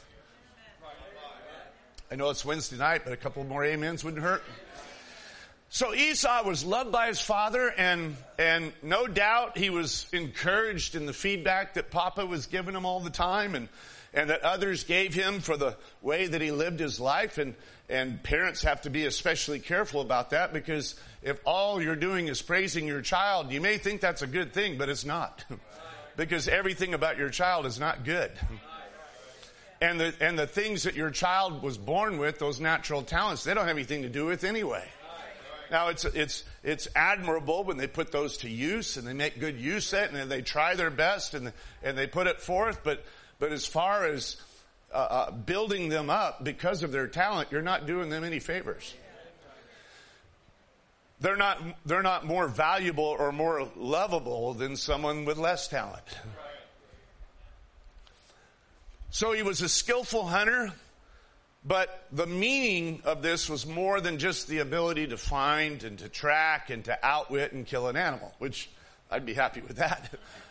A: I know it's Wednesday night, but a couple more amens wouldn't hurt. So Esau was loved by his father, and and no doubt he was encouraged in the feedback that Papa was giving him all the time, and and that others gave him for the way that he lived his life. And and parents have to be especially careful about that, because if all you're doing is praising your child, you may think that's a good thing, but it's not. Because everything about your child is not good. And the and the things that your child was born with, those natural talents, they don't have anything to do with anyway. Now, it's it's it's admirable when they put those to use and they make good use of it, and they try their best and and they put it forth. But but as far as uh, uh, building them up because of their talent, you're not doing them any favors. They're not they're not more valuable or more lovable than someone with less talent. So he was a skillful hunter. But the meaning of this was more than just the ability to find and to track and to outwit and kill an animal, which I'd be happy with that.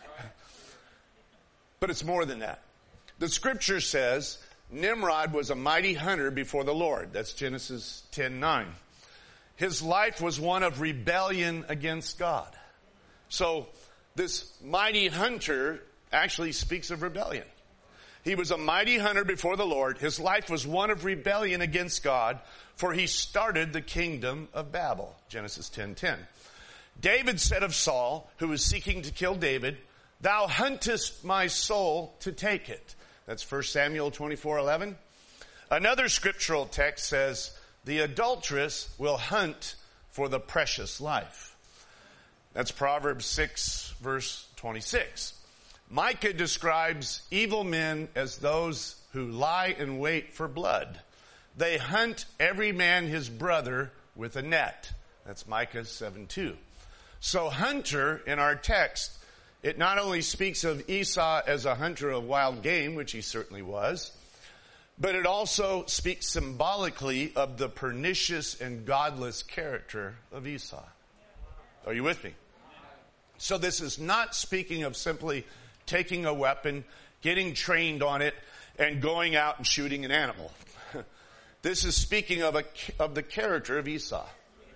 A: But it's more than that. The scripture says Nimrod was a mighty hunter before the Lord. That's Genesis ten nine. His life was one of rebellion against God. So this mighty hunter actually speaks of rebellion. He was a mighty hunter before the Lord. His life was one of rebellion against God, for he started the kingdom of Babel. Genesis ten ten. David said of Saul, who was seeking to kill David, "Thou huntest my soul to take it." That's First Samuel twenty-four eleven. Another scriptural text says, "The adulteress will hunt for the precious life." That's Proverbs six, verse twenty-six. Micah describes evil men as those who lie in wait for blood. They hunt every man his brother with a net. That's Micah seven two. So hunter in our text, it not only speaks of Esau as a hunter of wild game, which he certainly was, but it also speaks symbolically of the pernicious and godless character of Esau. Are you with me? So this is not speaking of simply taking a weapon, getting trained on it, and going out and shooting an animal. This is speaking of a, of the character of Esau.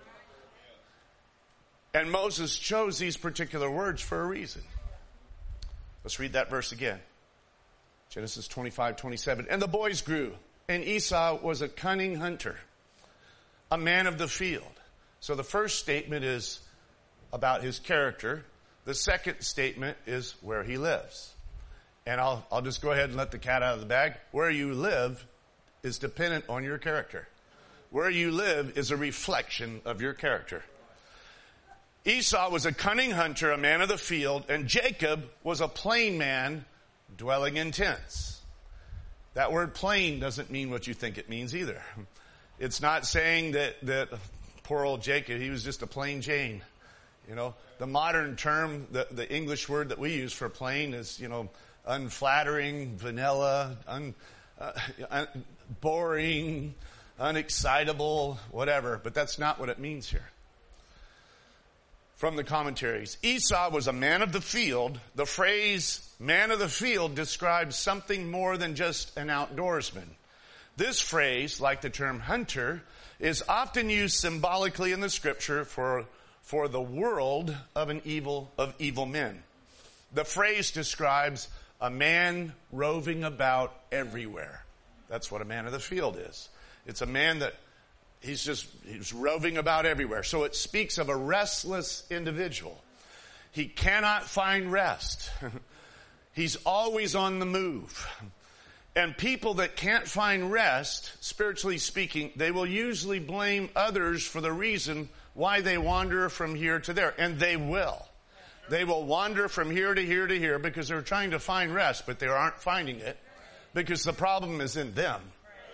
A: And Moses chose these particular words for a reason. Let's read that verse again. Genesis twenty-five twenty-seven. And the boys grew, and Esau was a cunning hunter, a man of the field. So the first statement is about his character. The second statement is where he lives. And I'll, I'll just go ahead and let the cat out of the bag. Where you live is dependent on your character. Where you live is a reflection of your character. Esau was a cunning hunter, a man of the field, and Jacob was a plain man dwelling in tents. That word plain doesn't mean what you think it means either. It's not saying that, that poor old Jacob, he was just a plain Jane. You know, the modern term, the, the English word that we use for plain is, you know, unflattering, vanilla, un, uh, un, boring, unexcitable, whatever. But that's not what it means here. From the commentaries, Esau was a man of the field. The phrase man of the field describes something more than just an outdoorsman. This phrase, like the term hunter, is often used symbolically in the scripture for for the world of an evil, of evil men. The phrase describes a man roving about everywhere. That's what a man of the field is. It's a man that he's just, he's roving about everywhere. So it speaks of a restless individual. He cannot find rest. He's always on the move. And people that can't find rest, spiritually speaking, they will usually blame others for the reason why they wander from here to there. And they will. They will wander from here to here to here because they're trying to find rest, but they aren't finding it because the problem is in them.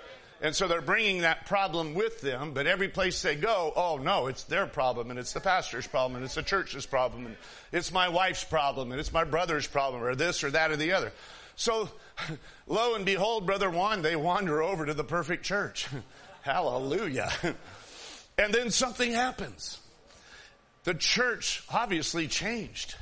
A: And so they're bringing that problem with them, but every place they go, oh no, it's their problem, and it's the pastor's problem, and it's the church's problem, and it's my wife's problem, and it's my brother's problem, or this or that or the other. So, lo and behold, Brother Juan, they wander over to the perfect church. Hallelujah. And then something happens. The church obviously changed.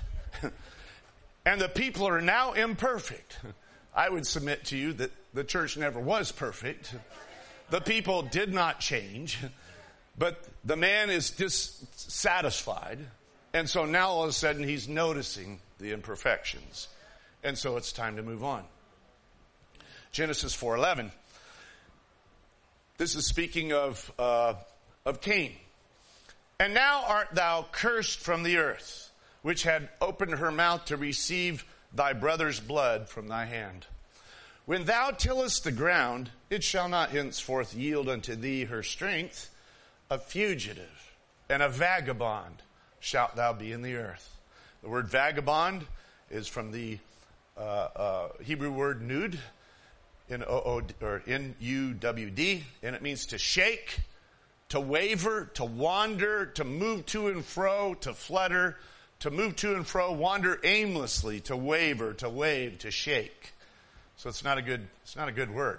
A: And the people are now imperfect. I would submit to you that the church never was perfect. The people did not change, but the man is dissatisfied. And so now all of a sudden he's noticing the imperfections. And so it's time to move on. Genesis four eleven. This is speaking of, uh, of Cain. And now art thou cursed from the earth, which had opened her mouth to receive thy brother's blood from thy hand. When thou tillest the ground, it shall not henceforth yield unto thee her strength. A fugitive and a vagabond shalt thou be in the earth. The word vagabond is from the uh, uh, Hebrew word nud, N O O or N U W D, and it means to shake, to waver, to wander, to move to and fro, to flutter, to move to and fro, wander aimlessly, to waver, to wave, to shake. So it's not a good, it's not a good word.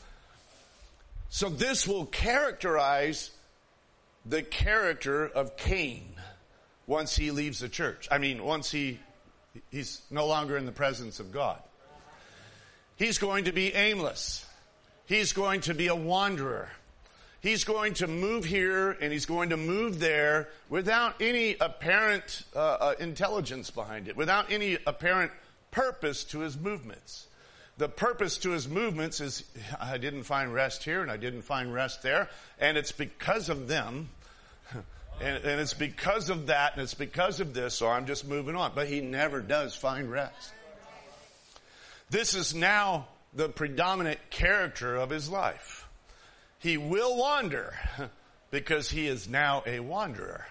A: So this will characterize the character of Cain once he leaves the church. I mean, once he, he's no longer in the presence of God. He's going to be aimless. He's going to be a wanderer. He's going to move here and he's going to move there without any apparent uh, uh, intelligence behind it, without any apparent purpose to his movements. The purpose to his movements is, I didn't find rest here and I didn't find rest there, and it's because of them, and, and it's because of that, and it's because of this, so I'm just moving on. But he never does find rest. This is now the predominant character of his life. He will wander because he is now a wanderer.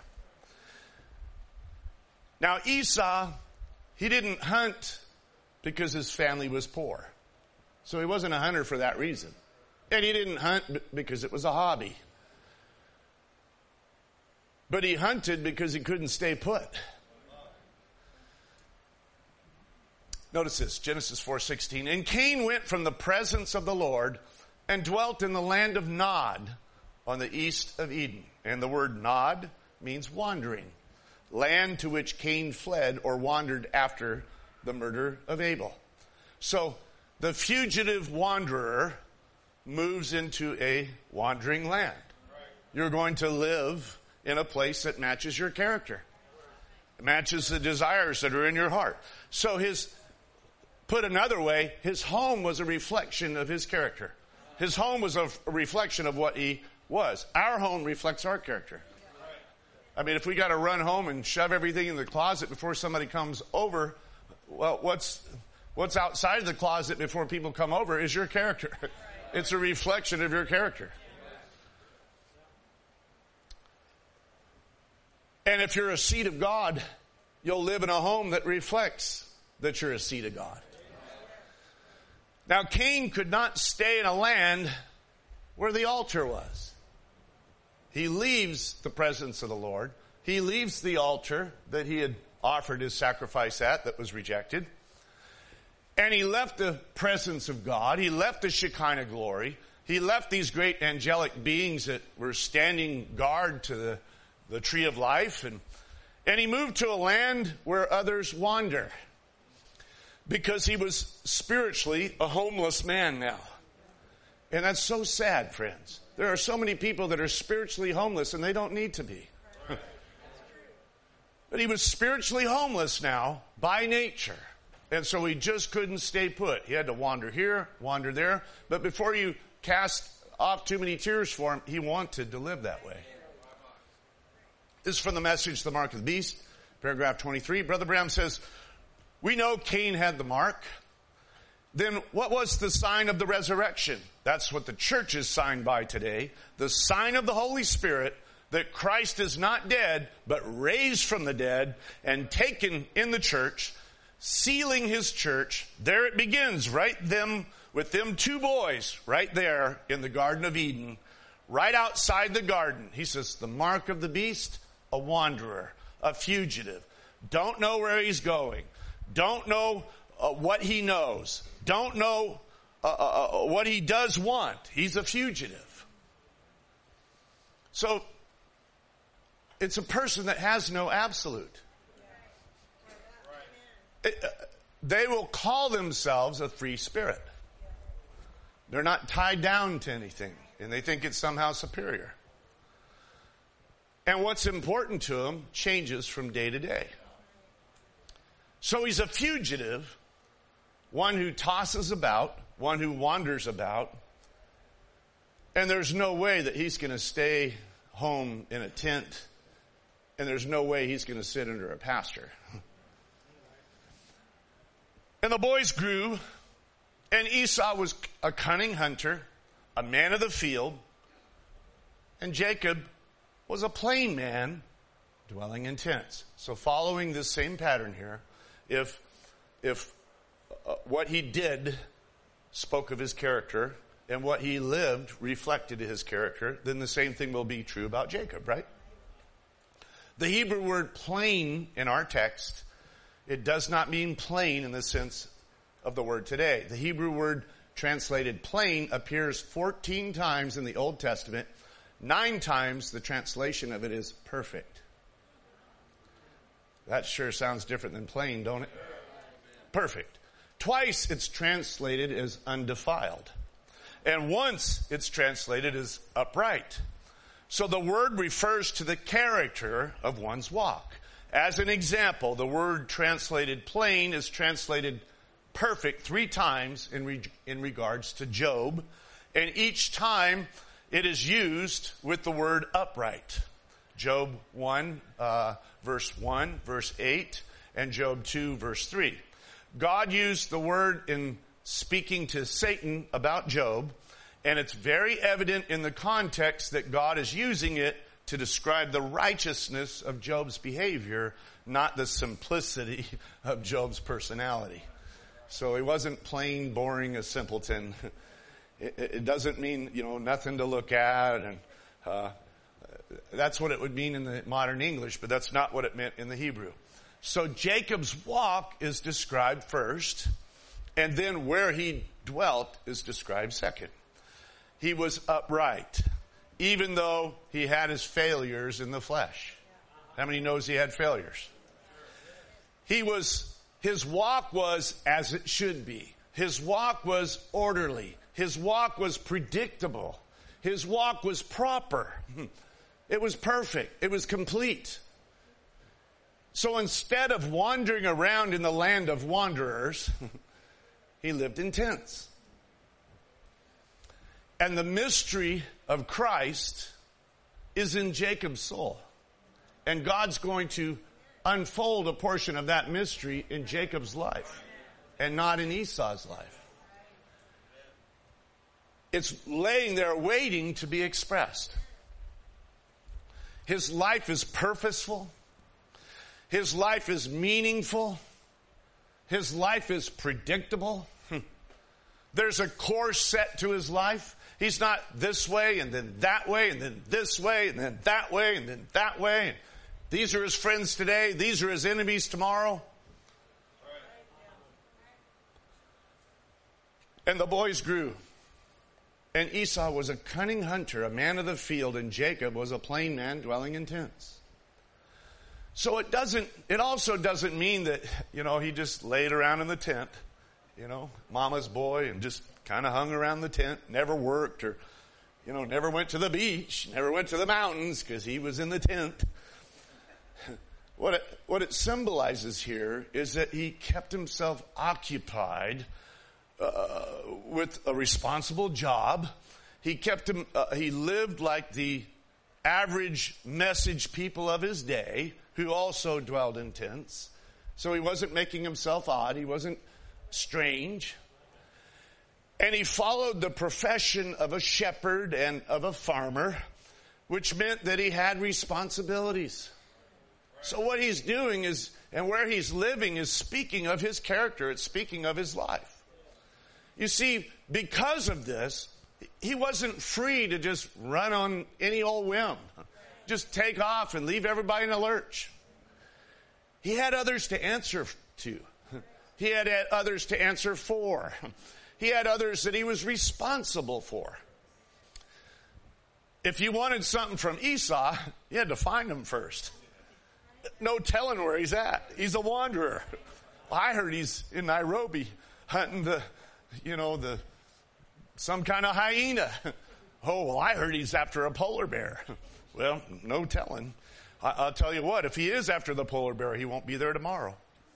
A: Now Esau, he didn't hunt because his family was poor. So he wasn't a hunter for that reason. And he didn't hunt because it was a hobby. But he hunted because he couldn't stay put. Notice this, Genesis four sixteen. And Cain went from the presence of the Lord and dwelt in the land of Nod on the east of Eden. And the word Nod means wandering. Land to which Cain fled or wandered after the murder of Abel. So the fugitive wanderer moves into a wandering land. You're going to live in a place that matches your character. It matches the desires that are in your heart. So his, put another way, his home was a reflection of his character. His home was a reflection of what he was. Our home reflects our character. I mean, if we got to run home and shove everything in the closet before somebody comes over, well, what's what's outside of the closet before people come over is your character. It's a reflection of your character. And if you're a seed of God, you'll live in a home that reflects that you're a seed of God. Now, Cain could not stay in a land where the altar was. He leaves the presence of the Lord. He leaves the altar that he had offered his sacrifice at that was rejected. And he left the presence of God. He left the Shekinah glory. He left these great angelic beings that were standing guard to the, the tree of life. And, and he moved to a land where others wander. Because he was spiritually a homeless man now. And that's so sad, friends. There are so many people that are spiritually homeless and they don't need to be. But he was spiritually homeless now by nature. And so he just couldn't stay put. He had to wander here, wander there. But before you cast off too many tears for him, he wanted to live that way. This is from the Message, The Mark of the Beast, paragraph twenty-three. Brother Branham says, we know Cain had the mark. Then what was the sign of the resurrection? That's what the church is signed by today. The sign of the Holy Spirit, that Christ is not dead, but raised from the dead and taken in the church, sealing his church. There it begins, right? Them with them two boys right there in the Garden of Eden, right outside the garden. He says, the mark of the beast, a wanderer, a fugitive. Don't know where he's going. Don't know uh, what he knows. Don't know uh, uh, what he does want. He's a fugitive. So, it's a person that has no absolute. It, uh, they will call themselves a free spirit. They're not tied down to anything, and they think it's somehow superior. And what's important to them changes from day to day. So he's a fugitive, one who tosses about, one who wanders about, and there's no way that he's going to stay home in a tent, and there's no way he's going to sit under a pasture. And the boys grew, and Esau was a cunning hunter, a man of the field, and Jacob was a plain man dwelling in tents. So following this same pattern here, if if uh, what he did spoke of his character and what he lived reflected his character, then the same thing will be true about Jacob, right? The Hebrew word plain in our text, it does not mean plain in the sense of the word today. The Hebrew word translated plain appears fourteen times in the Old Testament. Nine times the translation of it is perfect. That sure sounds different than plain, don't it? Perfect. Twice it's translated as undefiled. And once it's translated as upright. So the word refers to the character of one's walk. As an example, the word translated plain is translated perfect three times in, re- in regards to Job. And each time it is used with the word upright. Job one, uh, verse one, verse eight, and Job two, verse three. God used the word in speaking to Satan about Job, and it's very evident in the context that God is using it to describe the righteousness of Job's behavior, not the simplicity of Job's personality. So he wasn't plain, boring, a simpleton. It, it doesn't mean, you know, nothing to look at, and uh, that's what it would mean in the modern English, but that's not what it meant in the Hebrew. So Jacob's walk is described first, and then where he dwelt is described second. He was upright, even though he had his failures in the flesh. How many knows he had failures? He was, his walk was as it should be. His walk was orderly. His walk was predictable. His walk was proper. It was perfect. It was complete. So instead of wandering around in the land of wanderers, he lived in tents. And the mystery of Christ is in Jacob's soul. And God's going to unfold a portion of that mystery in Jacob's life and not in Esau's life. It's laying there waiting to be expressed. His life is purposeful. His life is meaningful. His life is predictable. There's a course set to his life. He's not this way and then that way and then this way and then that way and then that way. These are his friends today. These are his enemies tomorrow. And the boys grew. And Esau was a cunning hunter, a man of the field, and Jacob was a plain man dwelling in tents. So it doesn't, it also doesn't mean that, you know, he just laid around in the tent, you know, mama's boy, and just kind of hung around the tent, never worked, or, you know, never went to the beach, never went to the mountains because he was in the tent. What it, what it symbolizes here is that he kept himself occupied uh, with a responsible job. He kept him, uh, he lived like the average message people of his day who also dwelled in tents. So he wasn't making himself odd. He wasn't strange. And he followed the profession of a shepherd and of a farmer, which meant that he had responsibilities. So what he's doing is, and where he's living is speaking of his character. It's speaking of his life. You see, because of this, he wasn't free to just run on any old whim. Just take off and leave everybody in a lurch. He had others to answer to. He had others to answer for. He had others that he was responsible for. If you wanted something from Esau, you had to find him first. No telling where he's at. He's a wanderer. I heard he's in Nairobi hunting the, you know, the, some kind of hyena. Oh, well, I heard he's after a polar bear. Well, no telling. I, I'll tell you what, if he is after the polar bear, he won't be there tomorrow.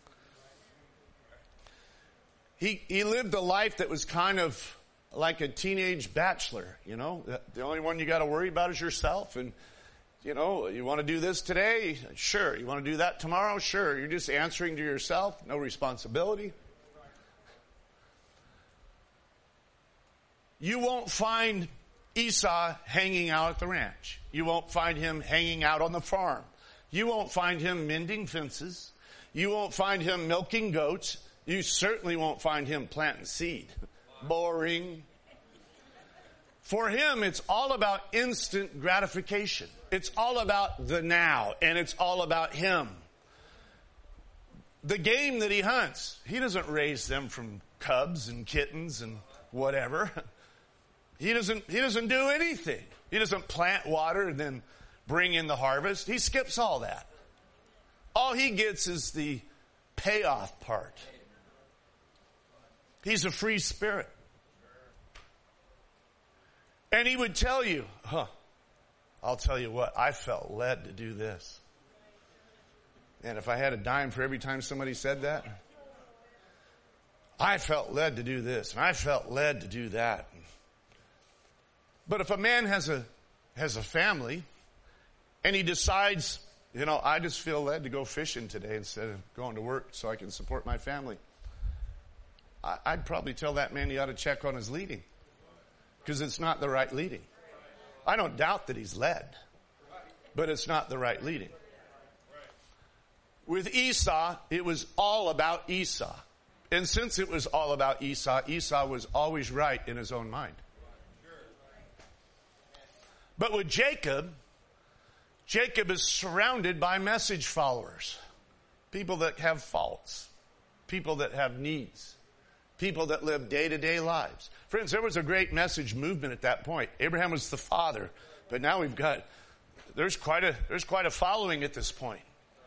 A: He, he lived a life that was kind of like a teenage bachelor, you know. The only one you got to worry about is yourself. And, you know, you want to do this today? Sure. You want to do that tomorrow? Sure. You're just answering to yourself. No responsibility. You won't find Esau hanging out at the ranch. You won't find him hanging out on the farm. You won't find him mending fences. You won't find him milking goats. You certainly won't find him planting seed. Boring. For him, it's all about instant gratification. It's all about the now, and it's all about him. The game that he hunts, he doesn't raise them from cubs and kittens and whatever. He doesn't, he doesn't do anything. He doesn't plant water and then bring in the harvest. He skips all that. All he gets is the payoff part. He's a free spirit. And he would tell you, huh, I'll tell you what, I felt led to do this. And if I had a dime for every time somebody said that, I felt led to do this, and I felt led to do that. But if a man has a, has a family, and he decides, you know, I just feel led to go fishing today instead of going to work so I can support my family, I'd probably tell that man he ought to check on his leading, because it's not the right leading. I don't doubt that he's led, but it's not the right leading. With Esau, it was all about Esau. And since it was all about Esau, Esau was always right in his own mind. But with Jacob, Jacob is surrounded by message followers. People that have faults. People that have needs. People that live day-to-day lives. Friends, there was a great message movement at that point. Abraham was the father, but now we've got, there's quite a, there's quite a following at this point.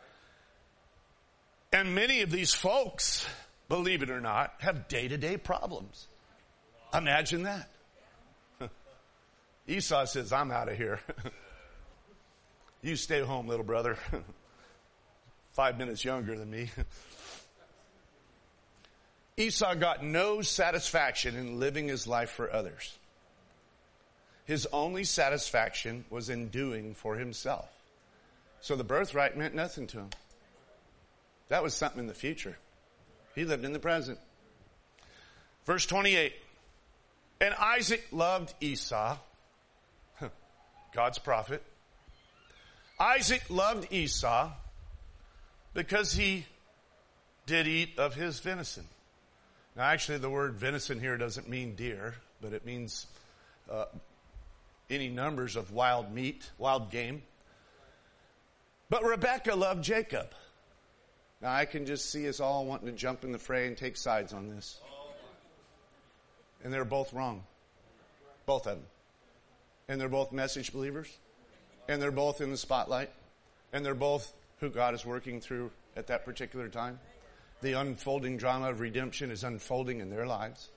A: And many of these folks, believe it or not, have day-to-day problems. Imagine that. Esau says, I'm out of here. You stay home, little brother. Five minutes younger than me. Esau got no satisfaction in living his life for others. His only satisfaction was in doing for himself. So the birthright meant nothing to him. That was something in the future. He lived in the present. Verse twenty-eight. And Isaac loved Esau, God's prophet. Isaac loved Esau because he did eat of his venison. Now, actually, the word venison here doesn't mean deer, but it means uh, any numbers of wild meat, wild game. But Rebekah loved Jacob. Now, I can just see us all wanting to jump in the fray and take sides on this. And they're both wrong. Both of them. And they're both message believers. And they're both in the spotlight. And they're both who God is working through at that particular time. The unfolding drama of redemption is unfolding in their lives.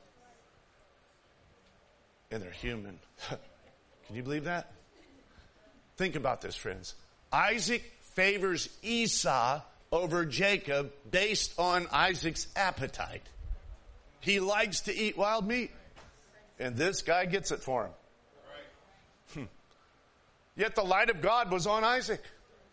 A: And they're human. Can you believe that? Think about this, friends. Isaac favors Esau over Jacob based on Isaac's appetite. He likes to eat wild meat. And this guy gets it for him. Hmm. Yet the light of God was on Isaac.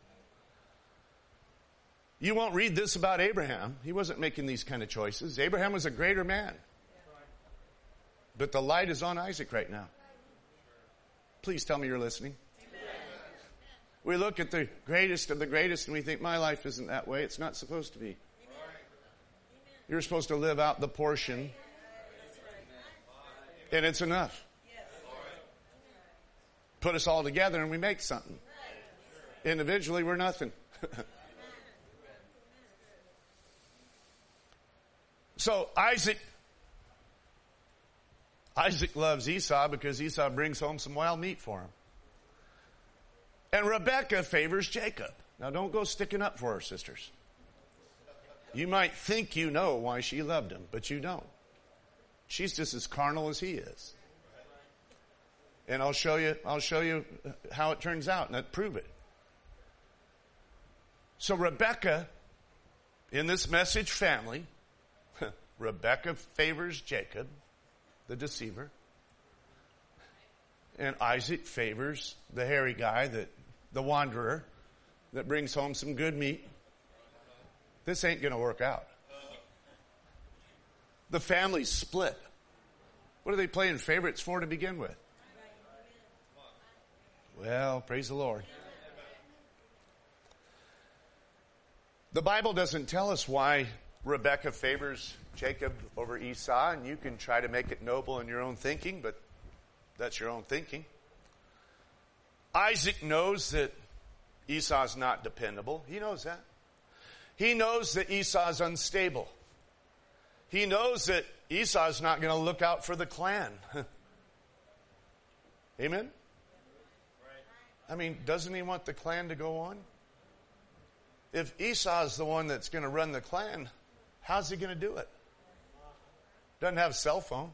A: You won't read this about Abraham. He wasn't making these kind of choices. Abraham was a greater man. But the light is on Isaac right now. Please tell me you're listening. We look at the greatest of the greatest and we think, my life isn't that way. It's not supposed to be. You're supposed to live out the portion And it's enough. Put us all together and we make something. Individually, we're nothing. So Isaac, Isaac loves Esau because Esau brings home some wild meat for him. And Rebekah favors Jacob. Now don't go sticking up for her, sisters. You might think you know why she loved him, but you don't. She's just as carnal as he is. And I'll show you, I'll show you how it turns out and I'll prove it. So Rebekah, in this message family, Rebekah favors Jacob, the deceiver. And Isaac favors the hairy guy, that the wanderer, that brings home some good meat. This ain't going to work out. The family's split. What are they playing favorites for to begin with? Well, praise the Lord. The Bible doesn't tell us why Rebekah favors Jacob over Esau, and you can try to make it noble in your own thinking, but that's your own thinking. Isaac knows that Esau's not dependable. He knows that. He knows that Esau's unstable. He knows that Esau's not going to look out for the clan. Amen? I mean, doesn't he want the clan to go on? If Esau's the one that's going to run the clan, how's he going to do it? Doesn't have a cell phone.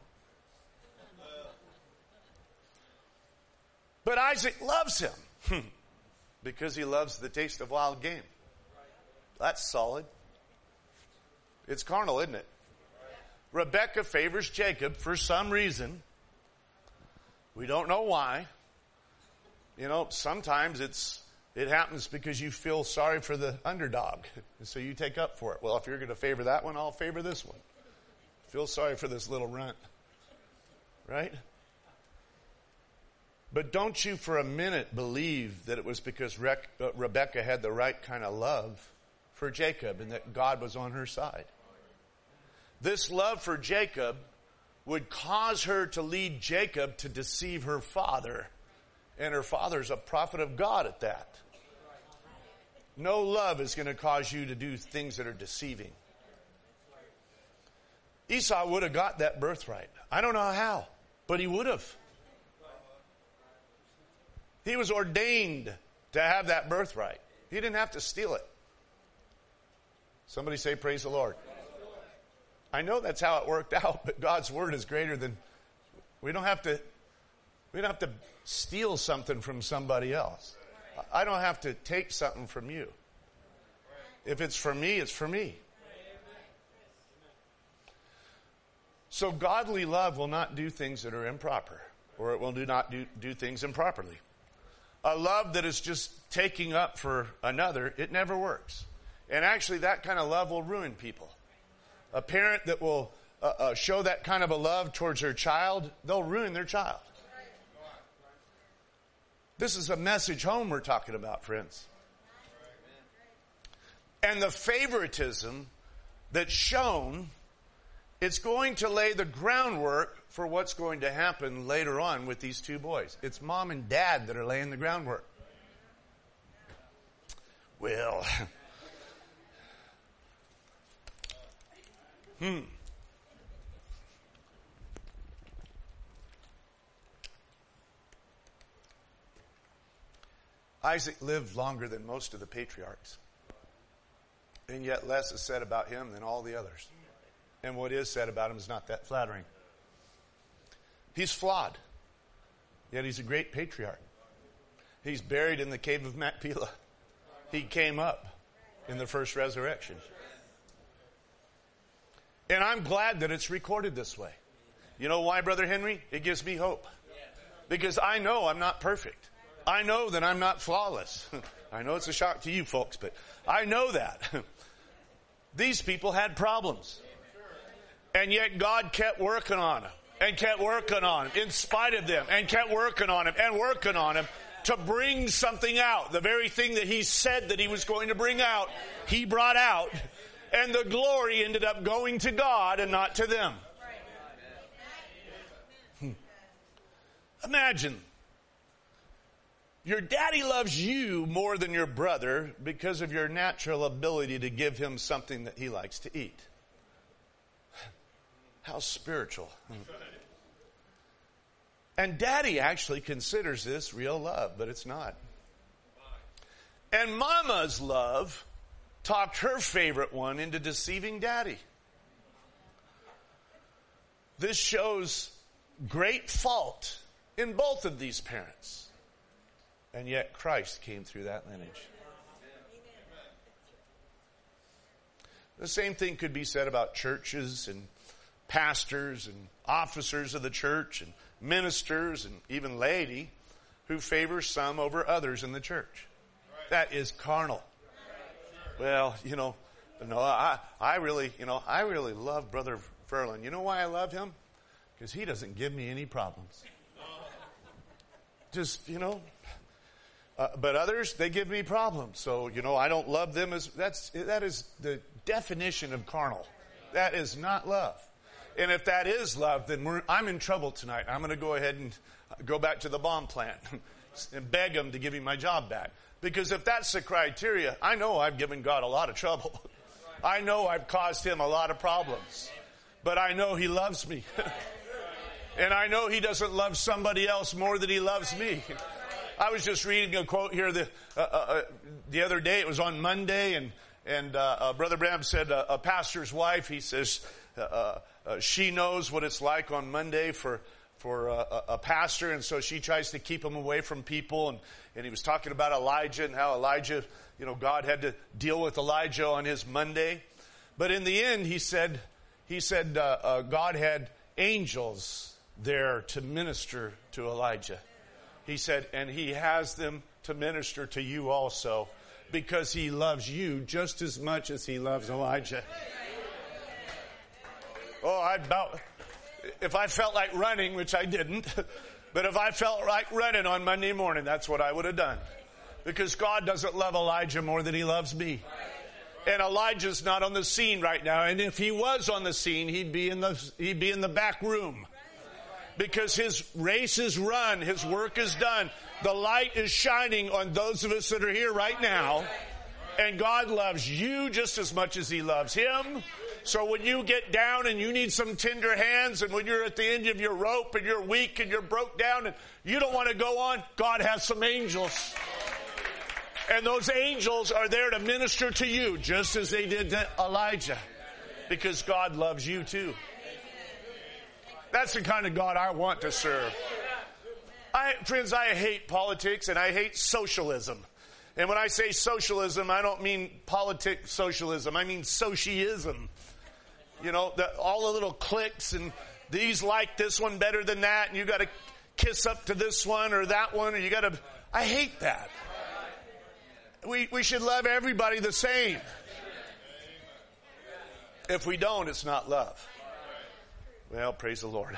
A: But Isaac loves him because he loves the taste of wild game. That's solid. It's carnal, isn't it? Rebekah favors Jacob for some reason. We don't know why. You know, sometimes it's it happens because you feel sorry for the underdog. And so you take up for it. Well, if you're going to favor that one, I'll favor this one. Feel sorry for this little runt. Right? But don't you for a minute believe that it was because Re- uh, Rebekah had the right kind of love for Jacob and that God was on her side. This love for Jacob would cause her to lead Jacob to deceive her father. And her father's a prophet of God at that. No love is going to cause you to do things that are deceiving. Esau would have got that birthright. I don't know how, but he would have. He was ordained to have that birthright. He didn't have to steal it. Somebody say, praise the Lord. I know that's how it worked out, but God's word is greater than, we don't have to, we don't have to steal something from somebody else. I don't have to take something from you. If it's for me, it's for me. So godly love will not do things that are improper, or it will do not do, do things improperly. A love that is just taking up for another, it never works. And actually that kind of love will ruin people. A parent that will uh, uh, show that kind of a love towards their child, they'll ruin their child. This is a message home we're talking about, friends. And the favoritism that's shown, it's going to lay the groundwork for what's going to happen later on with these two boys. It's mom and dad that are laying the groundwork. Well, hmm. Isaac lived longer than most of the patriarchs. And yet less is said about him than all the others. And what is said about him is not that flattering. He's flawed. Yet he's a great patriarch. He's buried in the cave of Machpelah. He came up in the first resurrection. And I'm glad that it's recorded this way. You know why, Brother Henry? It gives me hope. Because I know I'm not perfect. I know that I'm not flawless. I know it's a shock to you folks, but I know that. These people had problems. And yet God kept working on them. And kept working on them in spite of them. And kept working on them and working on them to bring something out. The very thing that he said that he was going to bring out, he brought out. And the glory ended up going to God and not to them. Hmm.
B: Imagine. Your daddy loves you more than your brother because of your natural ability to give him something that he likes to eat. How spiritual. And daddy actually considers this real love, but it's not. And mama's love talked her favorite one into deceiving daddy. This shows great fault in both of these parents. And yet Christ came through that lineage. The same thing could be said about churches and pastors and officers of the church and ministers and even laity who favor some over others in the church. That is carnal. Well, you know, no, I, I really, you know, I really love Brother Furlan. You know why I love him? Because he doesn't give me any problems. Just, you know, uh, but others, they give me problems. So, you know, I don't love them as, that's, that is the definition of carnal. That is not love. And if that is love, then we're, I'm in trouble tonight. I'm going to go ahead and go back to the bomb plant and beg them to give me my job back. Because if that's the criteria, I know I've given God a lot of trouble. I know I've caused him a lot of problems. But I know he loves me. And I know he doesn't love somebody else more than he loves me. I was just reading a quote here the, uh, uh, the other day. It was on Monday, and, and uh, uh, Brother Branham said uh, a pastor's wife, he says, uh, uh, she knows what it's like on Monday for for uh, a, a pastor, and so she tries to keep him away from people. And, and he was talking about Elijah and how Elijah, you know, God had to deal with Elijah on his Monday. But in the end, he said, he said uh, uh, God had angels there to minister to Elijah. He said, and he has them to minister to you also, because he loves you just as much as he loves Elijah. Oh, I about, if I felt like running, which I didn't, but if I felt like running on Monday morning, that's what I would have done. Because God doesn't love Elijah more than he loves me. And Elijah's not on the scene right now. And if he was on the scene, he'd be in the, he'd be in the back room. Because his race is run, his work is done. The light is shining on those of us that are here right now. And God loves you just as much as he loves him. So when you get down and you need some tender hands, and when you're at the end of your rope and you're weak and you're broke down and you don't want to go on, God has some angels. And those angels are there to minister to you just as they did to Elijah. Because God loves you too. That's the kind of God I want to serve. I, friends, I hate politics and I hate socialism. And when I say socialism, I don't mean politic socialism. I mean sociism. You know, the, all the little cliques, and these like this one better than that, and you got to kiss up to this one or that one, or you got to. I hate that. We we should love everybody the same. If we don't, it's not love. Well, praise the Lord.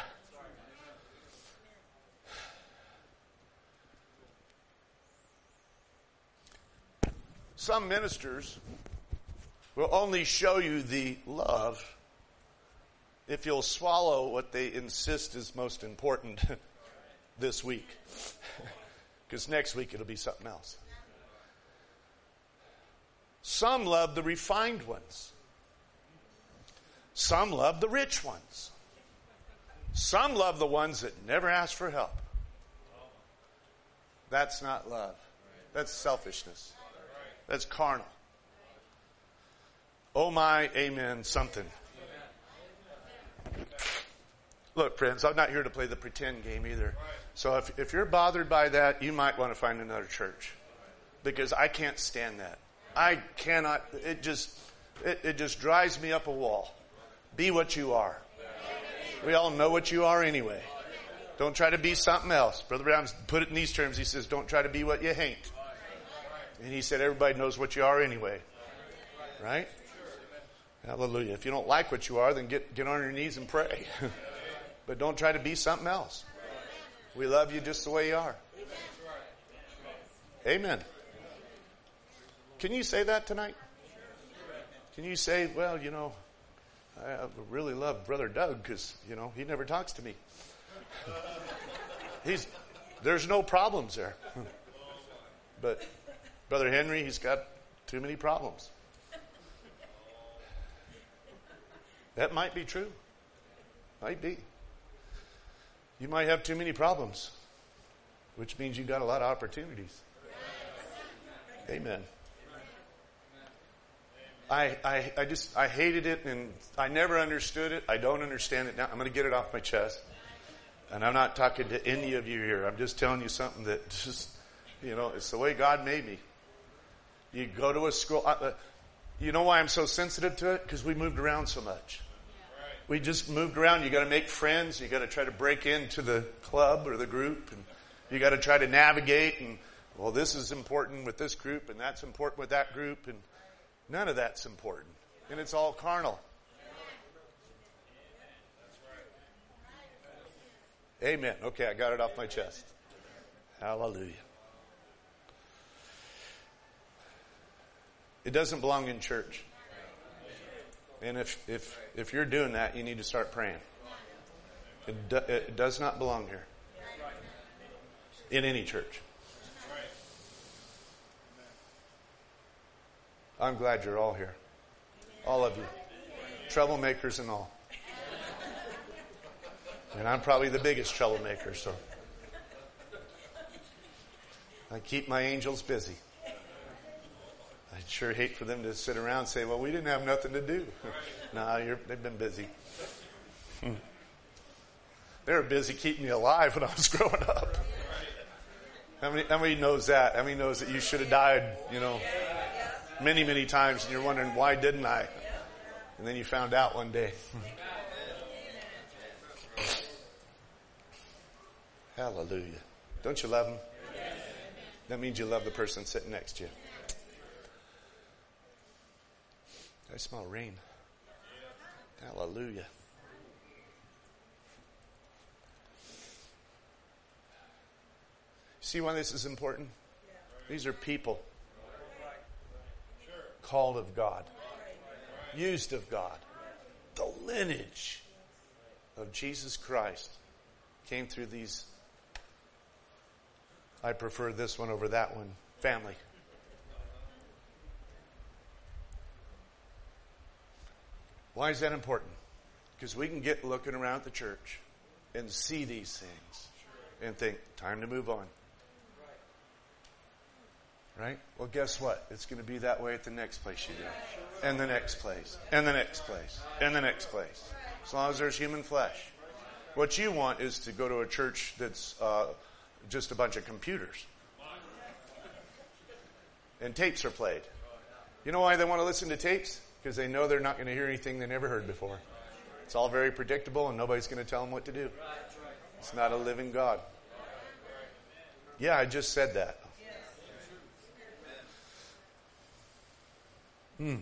B: Some ministers will only show you the love if you'll swallow what they insist is most important this week. Because next week it'll be something else. Some love the refined ones. Some love the rich ones. Some love the ones that never ask for help. That's not love. That's selfishness. That's carnal. Oh my, amen, something. Look, friends, I'm not here to play the pretend game either. So if, if you're bothered by that, you might want to find another church. Because I can't stand that. I cannot, it just, it, it just drives me up a wall. Be what you are. We all know what you are anyway. Don't try to be something else. Brother Brown put it in these terms. He says, don't try to be what you ain't. And he said, everybody knows what you are anyway. Right? Hallelujah. If you don't like what you are, then get, get on your knees and pray. But don't try to be something else. We love you just the way you are. Amen. Can you say that tonight? Can you say, well, you know, I really love Brother Doug because, you know, he never talks to me. He's There's no problems there. But Brother Henry, he's got too many problems. That might be true. Might be. You might have too many problems, which means you've got a lot of opportunities. Amen. I, I, I just, I hated it and I never understood it. I don't understand it now. I'm going to get it off my chest. And I'm not talking to any of you here. I'm just telling you something that just, you know, it's the way God made me. You go to a school. Uh, you know why I'm so sensitive to it? Because we moved around so much. We just moved around. You got to make friends. You got to try to break into the club or the group. And you got to try to navigate. And, well, this is important with this group and that's important with that group. And none of that's important. And it's all carnal. Amen. Okay, I got it off my chest. Hallelujah. It doesn't belong in church. And if if if you're doing that, you need to start praying. It, do, it does not belong here. In any church. I'm glad you're all here. All of you. Troublemakers and all. And I'm probably the biggest troublemaker, so I keep my angels busy. I'd sure hate for them to sit around and say, well, we didn't have nothing to do. No, you're, they've been busy. They were busy keeping me alive when I was growing up. How many, how many knows that? How many knows that you should have died, you know, many, many times, and you're wondering, why didn't I? And then you found out one day. Hallelujah. Don't you love him? That means you love the person sitting next to you. I smell rain. Hallelujah. See why this is important? These are people called of God, used of God. The lineage of Jesus Christ came through these. I prefer this one over that one. Family. Why is that important? Because we can get looking around at the church and see these things and think, time to move on. Right? Well, guess what? It's going to be that way at the next place you go. And the next place. And the next place. And the next place. As long as there's human flesh. What you want is to go to a church that's uh, just a bunch of computers. And tapes are played. You know why they want to listen to tapes? Because they know they're not going to hear anything they never heard before. It's all very predictable and nobody's going to tell them what to do. It's not a living God. Yeah, I just said that. Hmm.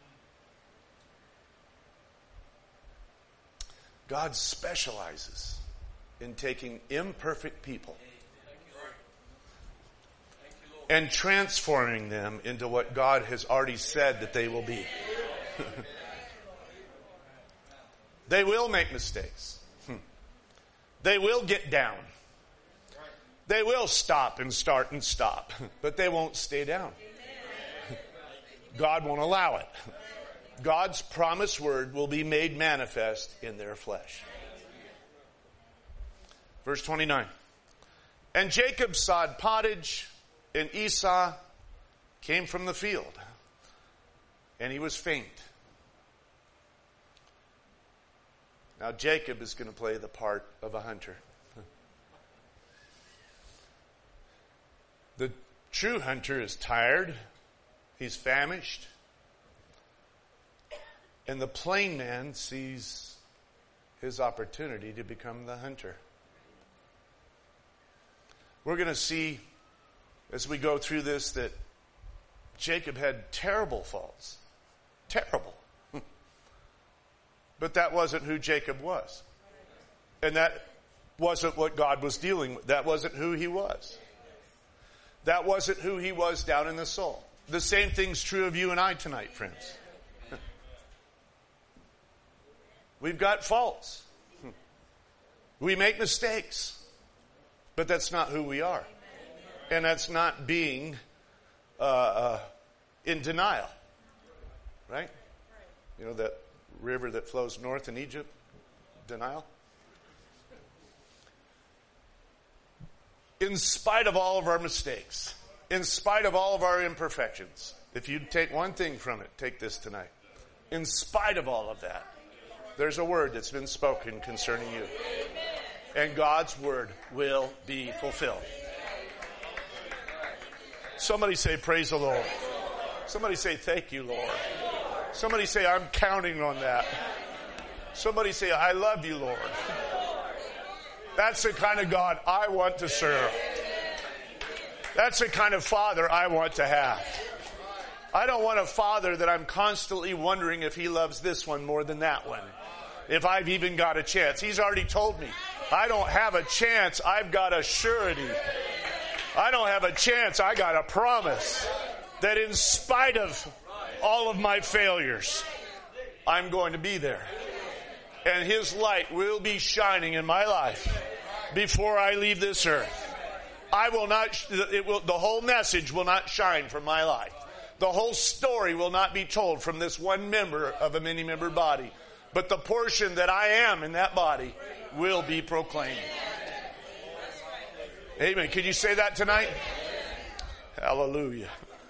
B: God specializes in taking imperfect people and transforming them into what God has already said that they will be. They will make mistakes. They will get down. They will stop and start and stop, but they won't stay down. God won't allow it. God's promised word will be made manifest in their flesh. Verse twenty-nine. And Jacob sowed pottage, and Esau came from the field, and he was faint. Now Jacob is going to play the part of a hunter. The true hunter is tired. He's famished. And the plain man sees his opportunity to become the hunter. We're going to see as we go through this that Jacob had terrible faults. Terrible. But that wasn't who Jacob was. And that wasn't what God was dealing with. That wasn't who he was. That wasn't who he was down in the soul. The same thing's true of you and I tonight, friends. We've got faults. We make mistakes. But that's not who we are. And that's not being uh, uh, in denial. Right? You know that river that flows north in Egypt? Denial? In spite of all of our mistakes, in spite of all of our imperfections, if you take one thing from it, take this tonight. In spite of all of that, there's a word that's been spoken concerning you. And God's word will be fulfilled. Somebody say, praise the Lord. Somebody say, thank you, Lord. Somebody say, I'm counting on that. Somebody say, I love you, Lord. That's the kind of God I want to serve. That's the kind of father I want to have. I don't want a father that I'm constantly wondering if he loves this one more than that one. If I've even got a chance. He's already told me, I don't have a chance. I've got a surety. I don't have a chance. I got a promise that in spite of all of my failures, I'm going to be there. And his light will be shining in my life before I leave this earth. I will not, it will, the whole message will not shine from my life. The whole story will not be told from this one member of a many-member body. But the portion that I am in that body will be proclaimed. Amen. Can you say that tonight? Hallelujah.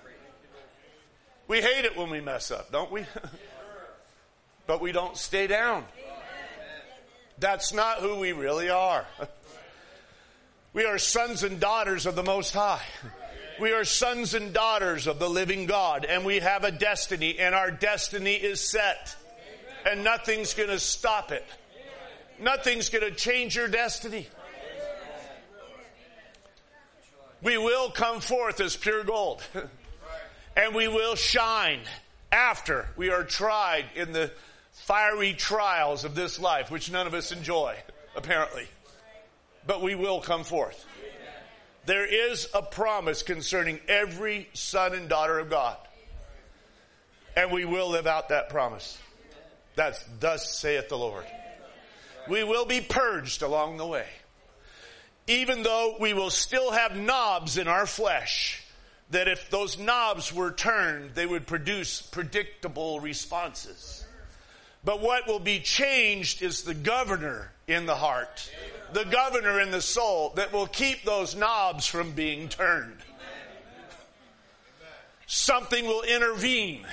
B: We hate it when we mess up, don't we? But we don't stay down. That's not who we really are. We are sons and daughters of the Most High. We are sons and daughters of the living God, and we have a destiny, and our destiny is set. And nothing's going to stop it. Nothing's going to change your destiny. We will come forth as pure gold. And we will shine after we are tried in the fiery trials of this life, which none of us enjoy, apparently. But we will come forth. There is a promise concerning every son and daughter of God. And we will live out that promise. That's thus saith the Lord. We will be purged along the way. Even though we will still have knobs in our flesh, that if those knobs were turned, they would produce predictable responses. But what will be changed is the governor in the heart, the governor in the soul that will keep those knobs from being turned. Something will intervene.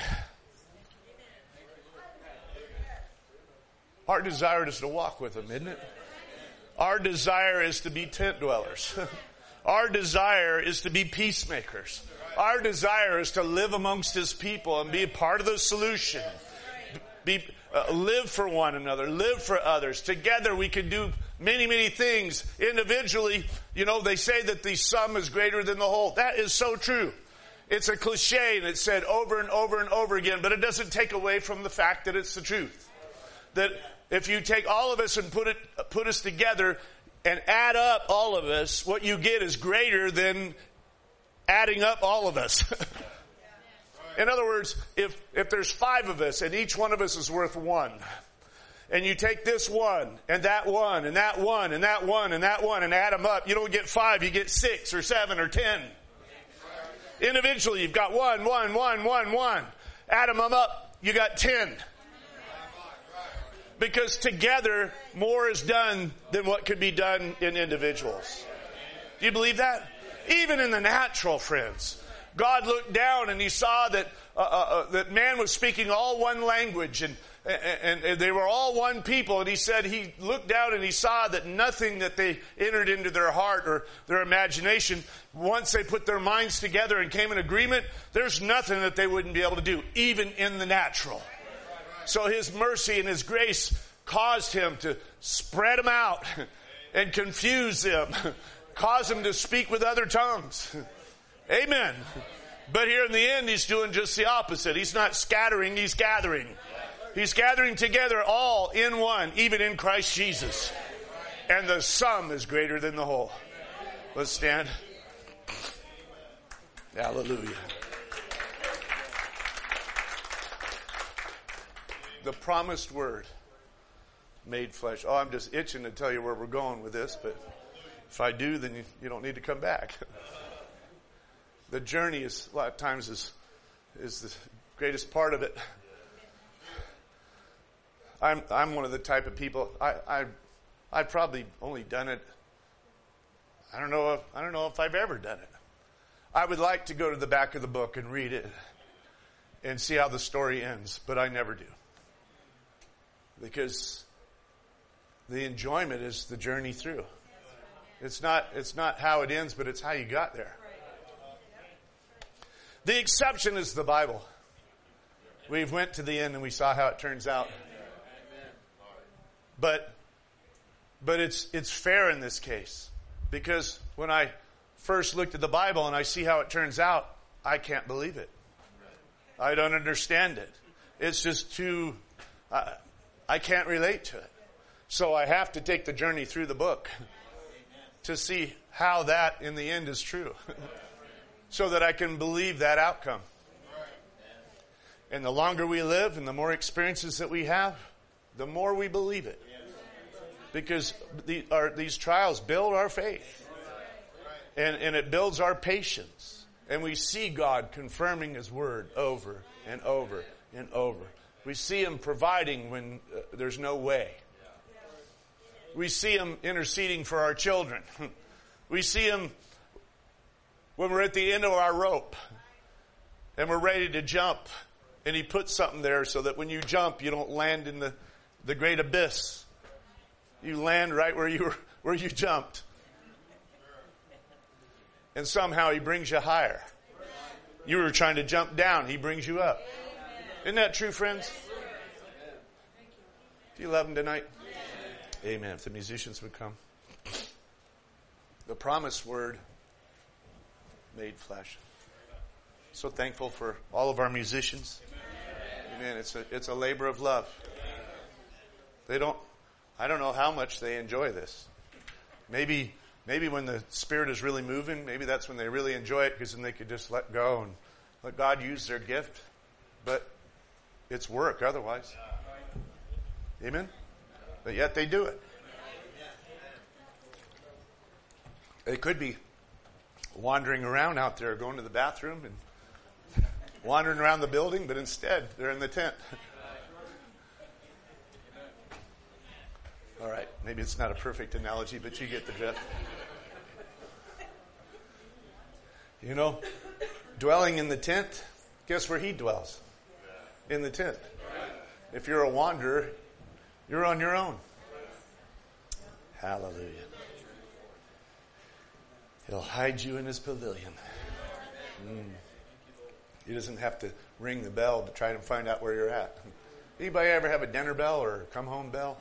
B: Our desire is to walk with him, isn't it? Our desire is to be tent dwellers. Our desire is to be peacemakers. Our desire is to live amongst his people and be a part of the solution. Be, uh, live for one another. Live for others. Together we can do many, many things. Individually, you know, they say that the sum is greater than the whole. That is so true. It's a cliche and it's said over and over and over again, but it doesn't take away from the fact that it's the truth. That if you take all of us and put it, put us together and add up all of us, what you get is greater than adding up all of us. In other words, if, if there's five of us and each one of us is worth one, and you take this one and that one and that one and that one and that one and add them up, you don't get five, you get six or seven or ten. Individually, you've got one, one, one, one, one. Add them up, you got ten. Because together, more is done than what could be done in individuals. Do you believe that? Even in the natural, friends. God looked down and he saw that uh, uh, that man was speaking all one language and, and, and they were all one people. And he said he looked down and he saw that nothing that they entered into their heart or their imagination, once they put their minds together and came in agreement, there's nothing that they wouldn't be able to do, even in the natural. So his mercy and his grace caused him to spread them out and confuse them, cause them to speak with other tongues. Amen. But here in the end, he's doing just the opposite. He's not scattering, he's gathering. He's gathering together all in one, even in Christ Jesus. And the sum is greater than the whole. Let's stand. Hallelujah. The promised word made flesh. Oh, I'm just itching to tell you where we're going with this, but If I do, then you, you don't need to come back. The journey is, a lot of times, is, is the greatest part of it. I'm, I'm one of the type of people, I, I, I've probably only done it, I don't know if, I don't know if I've ever done it. I would like to go to the back of the book and read it and see how the story ends, but I never do. Because the enjoyment is the journey through. It's not, it's not how it ends, but it's how you got there. The exception is the Bible. We've went to the end and we saw how it turns out. But, but it's, it's fair in this case. Because when I first looked at the Bible and I see how it turns out, I can't believe it. I don't understand it. It's just too, uh, I can't relate to it. So I have to take the journey through the book to see how that in the end is true. So that I can believe that outcome. And the longer we live and the more experiences that we have, the more we believe it. Because the, our, these trials build our faith. And, and it builds our patience. And we see God confirming His word over and over and over. We see Him providing when uh, there's no way. We see Him interceding for our children. We see Him when we're at the end of our rope and we're ready to jump. And He puts something there so that when you jump, you don't land in the, the great abyss. You land right where you were, where you jumped. And somehow He brings you higher. You were trying to jump down. He brings you up. Isn't that true, friends? Do you love Him tonight? Amen. If the musicians would come. The promised word made flesh. So thankful for all of our musicians. Amen. It's a, it's a labor of love. They don't, I don't know how much they enjoy this. Maybe, maybe when the Spirit is really moving, maybe that's when they really enjoy it, because then they could just let go and let God use their gift. But it's work otherwise. Amen? But yet they do it. They could be wandering around out there, going to the bathroom and wandering around the building, but instead they're in the tent. All right, maybe it's not a perfect analogy, but you get the drift. You know, dwelling in the tent, guess where He dwells? In the tent. If you're a wanderer, you're on your own. Hallelujah. He'll hide you in His pavilion. Mm. He doesn't have to ring the bell to try to find out where you're at. Anybody ever have a dinner bell or a come home bell?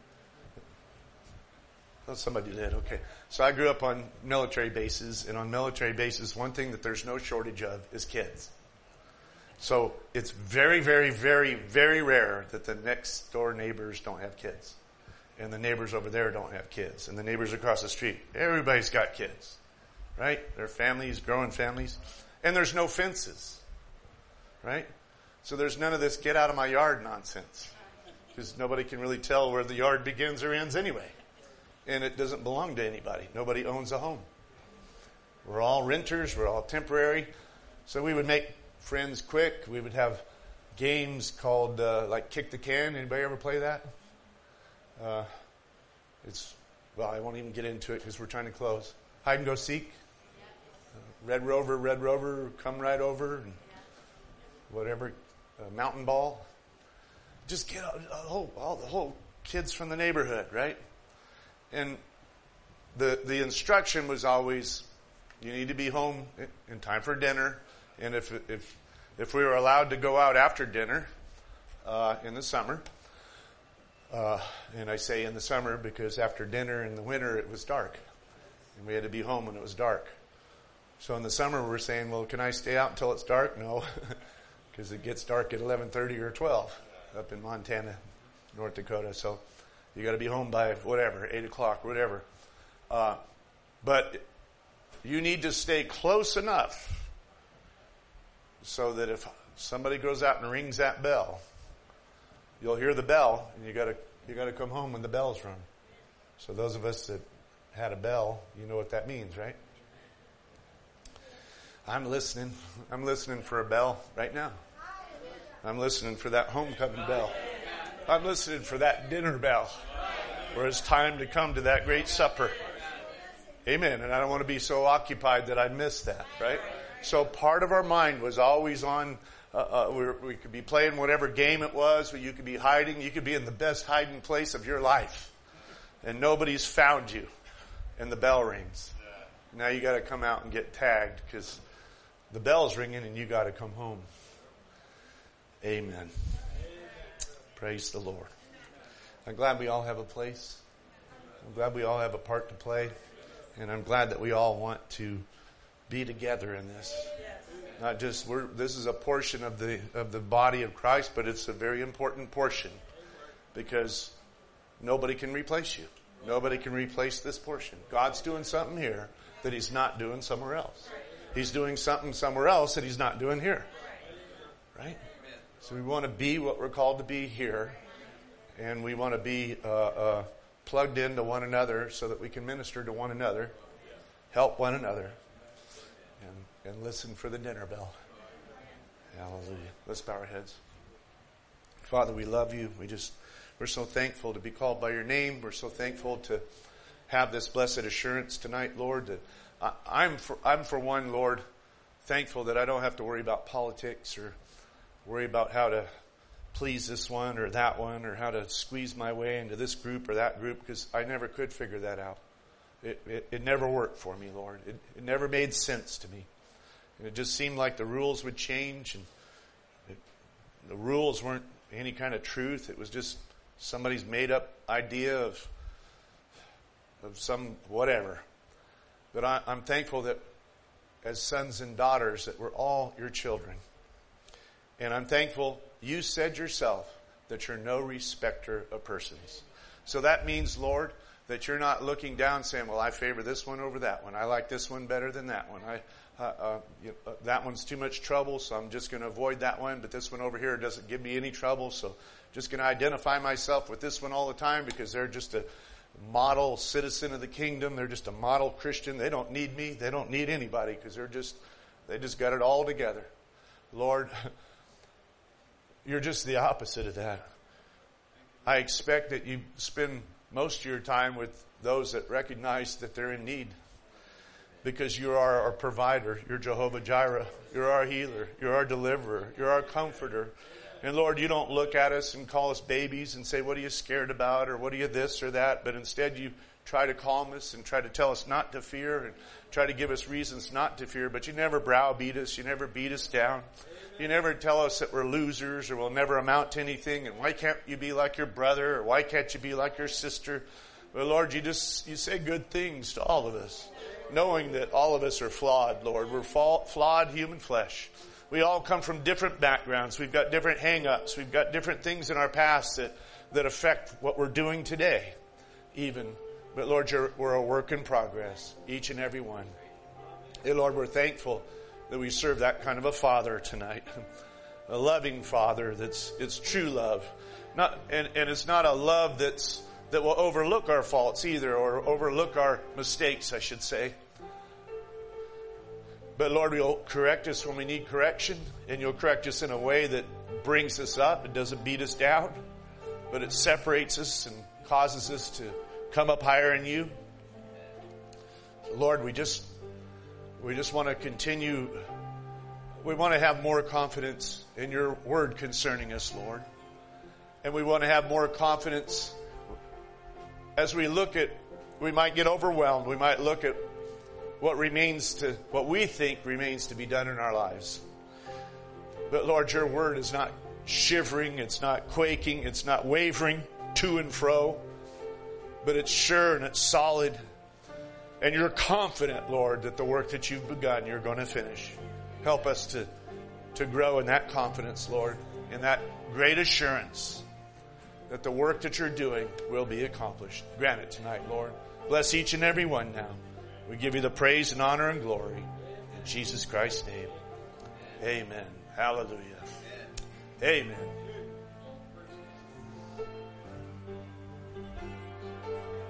B: Oh, somebody did. Okay. So I grew up on military bases, and on military bases, one thing that there's no shortage of is kids. So it's very, very, very, very rare that the next door neighbors don't have kids. And the neighbors over there don't have kids. And the neighbors across the street, everybody's got kids. Right? Their families, growing families. And there's no fences. Right? So there's none of this get out of my yard nonsense. Because nobody can really tell where the yard begins or ends anyway. And it doesn't belong to anybody. Nobody owns a home. We're all renters. We're all temporary. So we would make friends quick. We would have games called uh, like Kick the Can. Anybody ever play that? Uh, it's, well, I won't even get into it because we're trying to close. Hide and go seek. Uh, Red Rover, Red Rover, come right over. And whatever. Uh, mountain ball. Just get all, all, all the whole kids from the neighborhood, right? And the the instruction was always, you need to be home in time for dinner. And if if if we were allowed to go out after dinner uh, in the summer, uh, and I say in the summer because after dinner in the winter it was dark, and we had to be home when it was dark. So in the summer we're saying, well, can I stay out until it's dark? No, because it gets dark at eleven thirty or twelve up in Montana, North Dakota. So you got to be home by whatever, eight o'clock, whatever. Uh, but you need to stay close enough so that if somebody goes out and rings that bell, you'll hear the bell, and you got to you got to come home when the bell's rung. So those of us that had a bell, you know what that means, right? I'm listening. I'm listening for a bell right now. I'm listening for that homecoming bell. I'm listening for that dinner bell where it's time to come to that great supper. Amen. And I don't want to be so occupied that I miss that, right? So part of our mind was always on, uh, uh, we, we could be playing whatever game it was, you could be hiding, you could be in the best hiding place of your life. And nobody's found you. And the bell rings. Now you got to come out and get tagged because the bell's ringing and you got to come home. Amen. Amen. Praise the Lord. I'm glad we all have a place. I'm glad we all have a part to play. And I'm glad that we all want to be together in this. Not just, we're, this is a portion of the, of the body of Christ, but it's a very important portion because nobody can replace you. Nobody can replace this portion. God's doing something here that He's not doing somewhere else. He's doing something somewhere else that He's not doing here. Right? So we want to be what we're called to be here. And we want to be uh, uh, plugged into one another so that we can minister to one another, help one another, and, and listen for the dinner bell. Hallelujah. Let's bow our heads. Father, we love you. We just... We're so thankful to be called by your name. We're so thankful to have this blessed assurance tonight, Lord. That I, I'm for, I'm for one, Lord, thankful that I don't have to worry about politics or worry about how to please this one or that one or how to squeeze my way into this group or that group because I never could figure that out. It, it, it never worked for me, Lord. It, it never made sense to me. And it just seemed like the rules would change and it, the rules weren't any kind of truth. It was just somebody's made up idea of of some whatever. But I, I'm thankful that as sons and daughters that we're all your children. And I'm thankful you said yourself that you're no respecter of persons. So that means, Lord, that you're not looking down saying, well, I favor this one over that one. I like this one better than that one. I uh, uh, you know, that one's too much trouble, so I'm just going to avoid that one. But this one over here doesn't give me any trouble, so just going to identify myself with this one all the time because they're just a model citizen of the kingdom. They're just a model Christian. They don't need me. They don't need anybody because they're just, they just got it all together. Lord, you're just the opposite of that. I expect that you spend most of your time with those that recognize that they're in need because you are our provider. You're Jehovah Jireh. You're our healer. You're our deliverer. You're our comforter. And Lord, you don't look at us and call us babies and say, what are you scared about or what are you this or that? But instead you try to calm us and try to tell us not to fear and try to give us reasons not to fear. But you never browbeat us. You never beat us down. You never tell us that we're losers or we'll never amount to anything. And why can't you be like your brother or why can't you be like your sister? But Lord, you just, you say good things to all of us, knowing that all of us are flawed, Lord. We're flawed human flesh. We all come from different backgrounds. We've got different hang-ups. We've got different things in our past that, that affect what we're doing today, even. But Lord, you're, we're a work in progress, each and every one. Hey, Lord, we're thankful that we serve that kind of a Father tonight. A loving Father that's, it's true love. Not, and, and it's not a love that's, that will overlook our faults either, or overlook our mistakes, I should say. But Lord, you'll correct us when we need correction, and you'll correct us in a way that brings us up. It doesn't beat us down, but it separates us and causes us to come up higher in you. Lord, we just, we just want to continue. We want to have more confidence in your word concerning us, Lord. And we want to have more confidence as we look at, we might get overwhelmed. We might look at what remains to, what we think remains to be done in our lives. But Lord, your word is not shivering. It's not quaking. It's not wavering to and fro. But it's sure and it's solid. And you're confident, Lord, that the work that you've begun, you're going to finish. Help us to, to grow in that confidence, Lord, in that great assurance that the work that you're doing will be accomplished. Grant it tonight, Lord. Bless each and every one now. We give you the praise and honor and glory. In Jesus Christ's name. Amen. Hallelujah. Amen.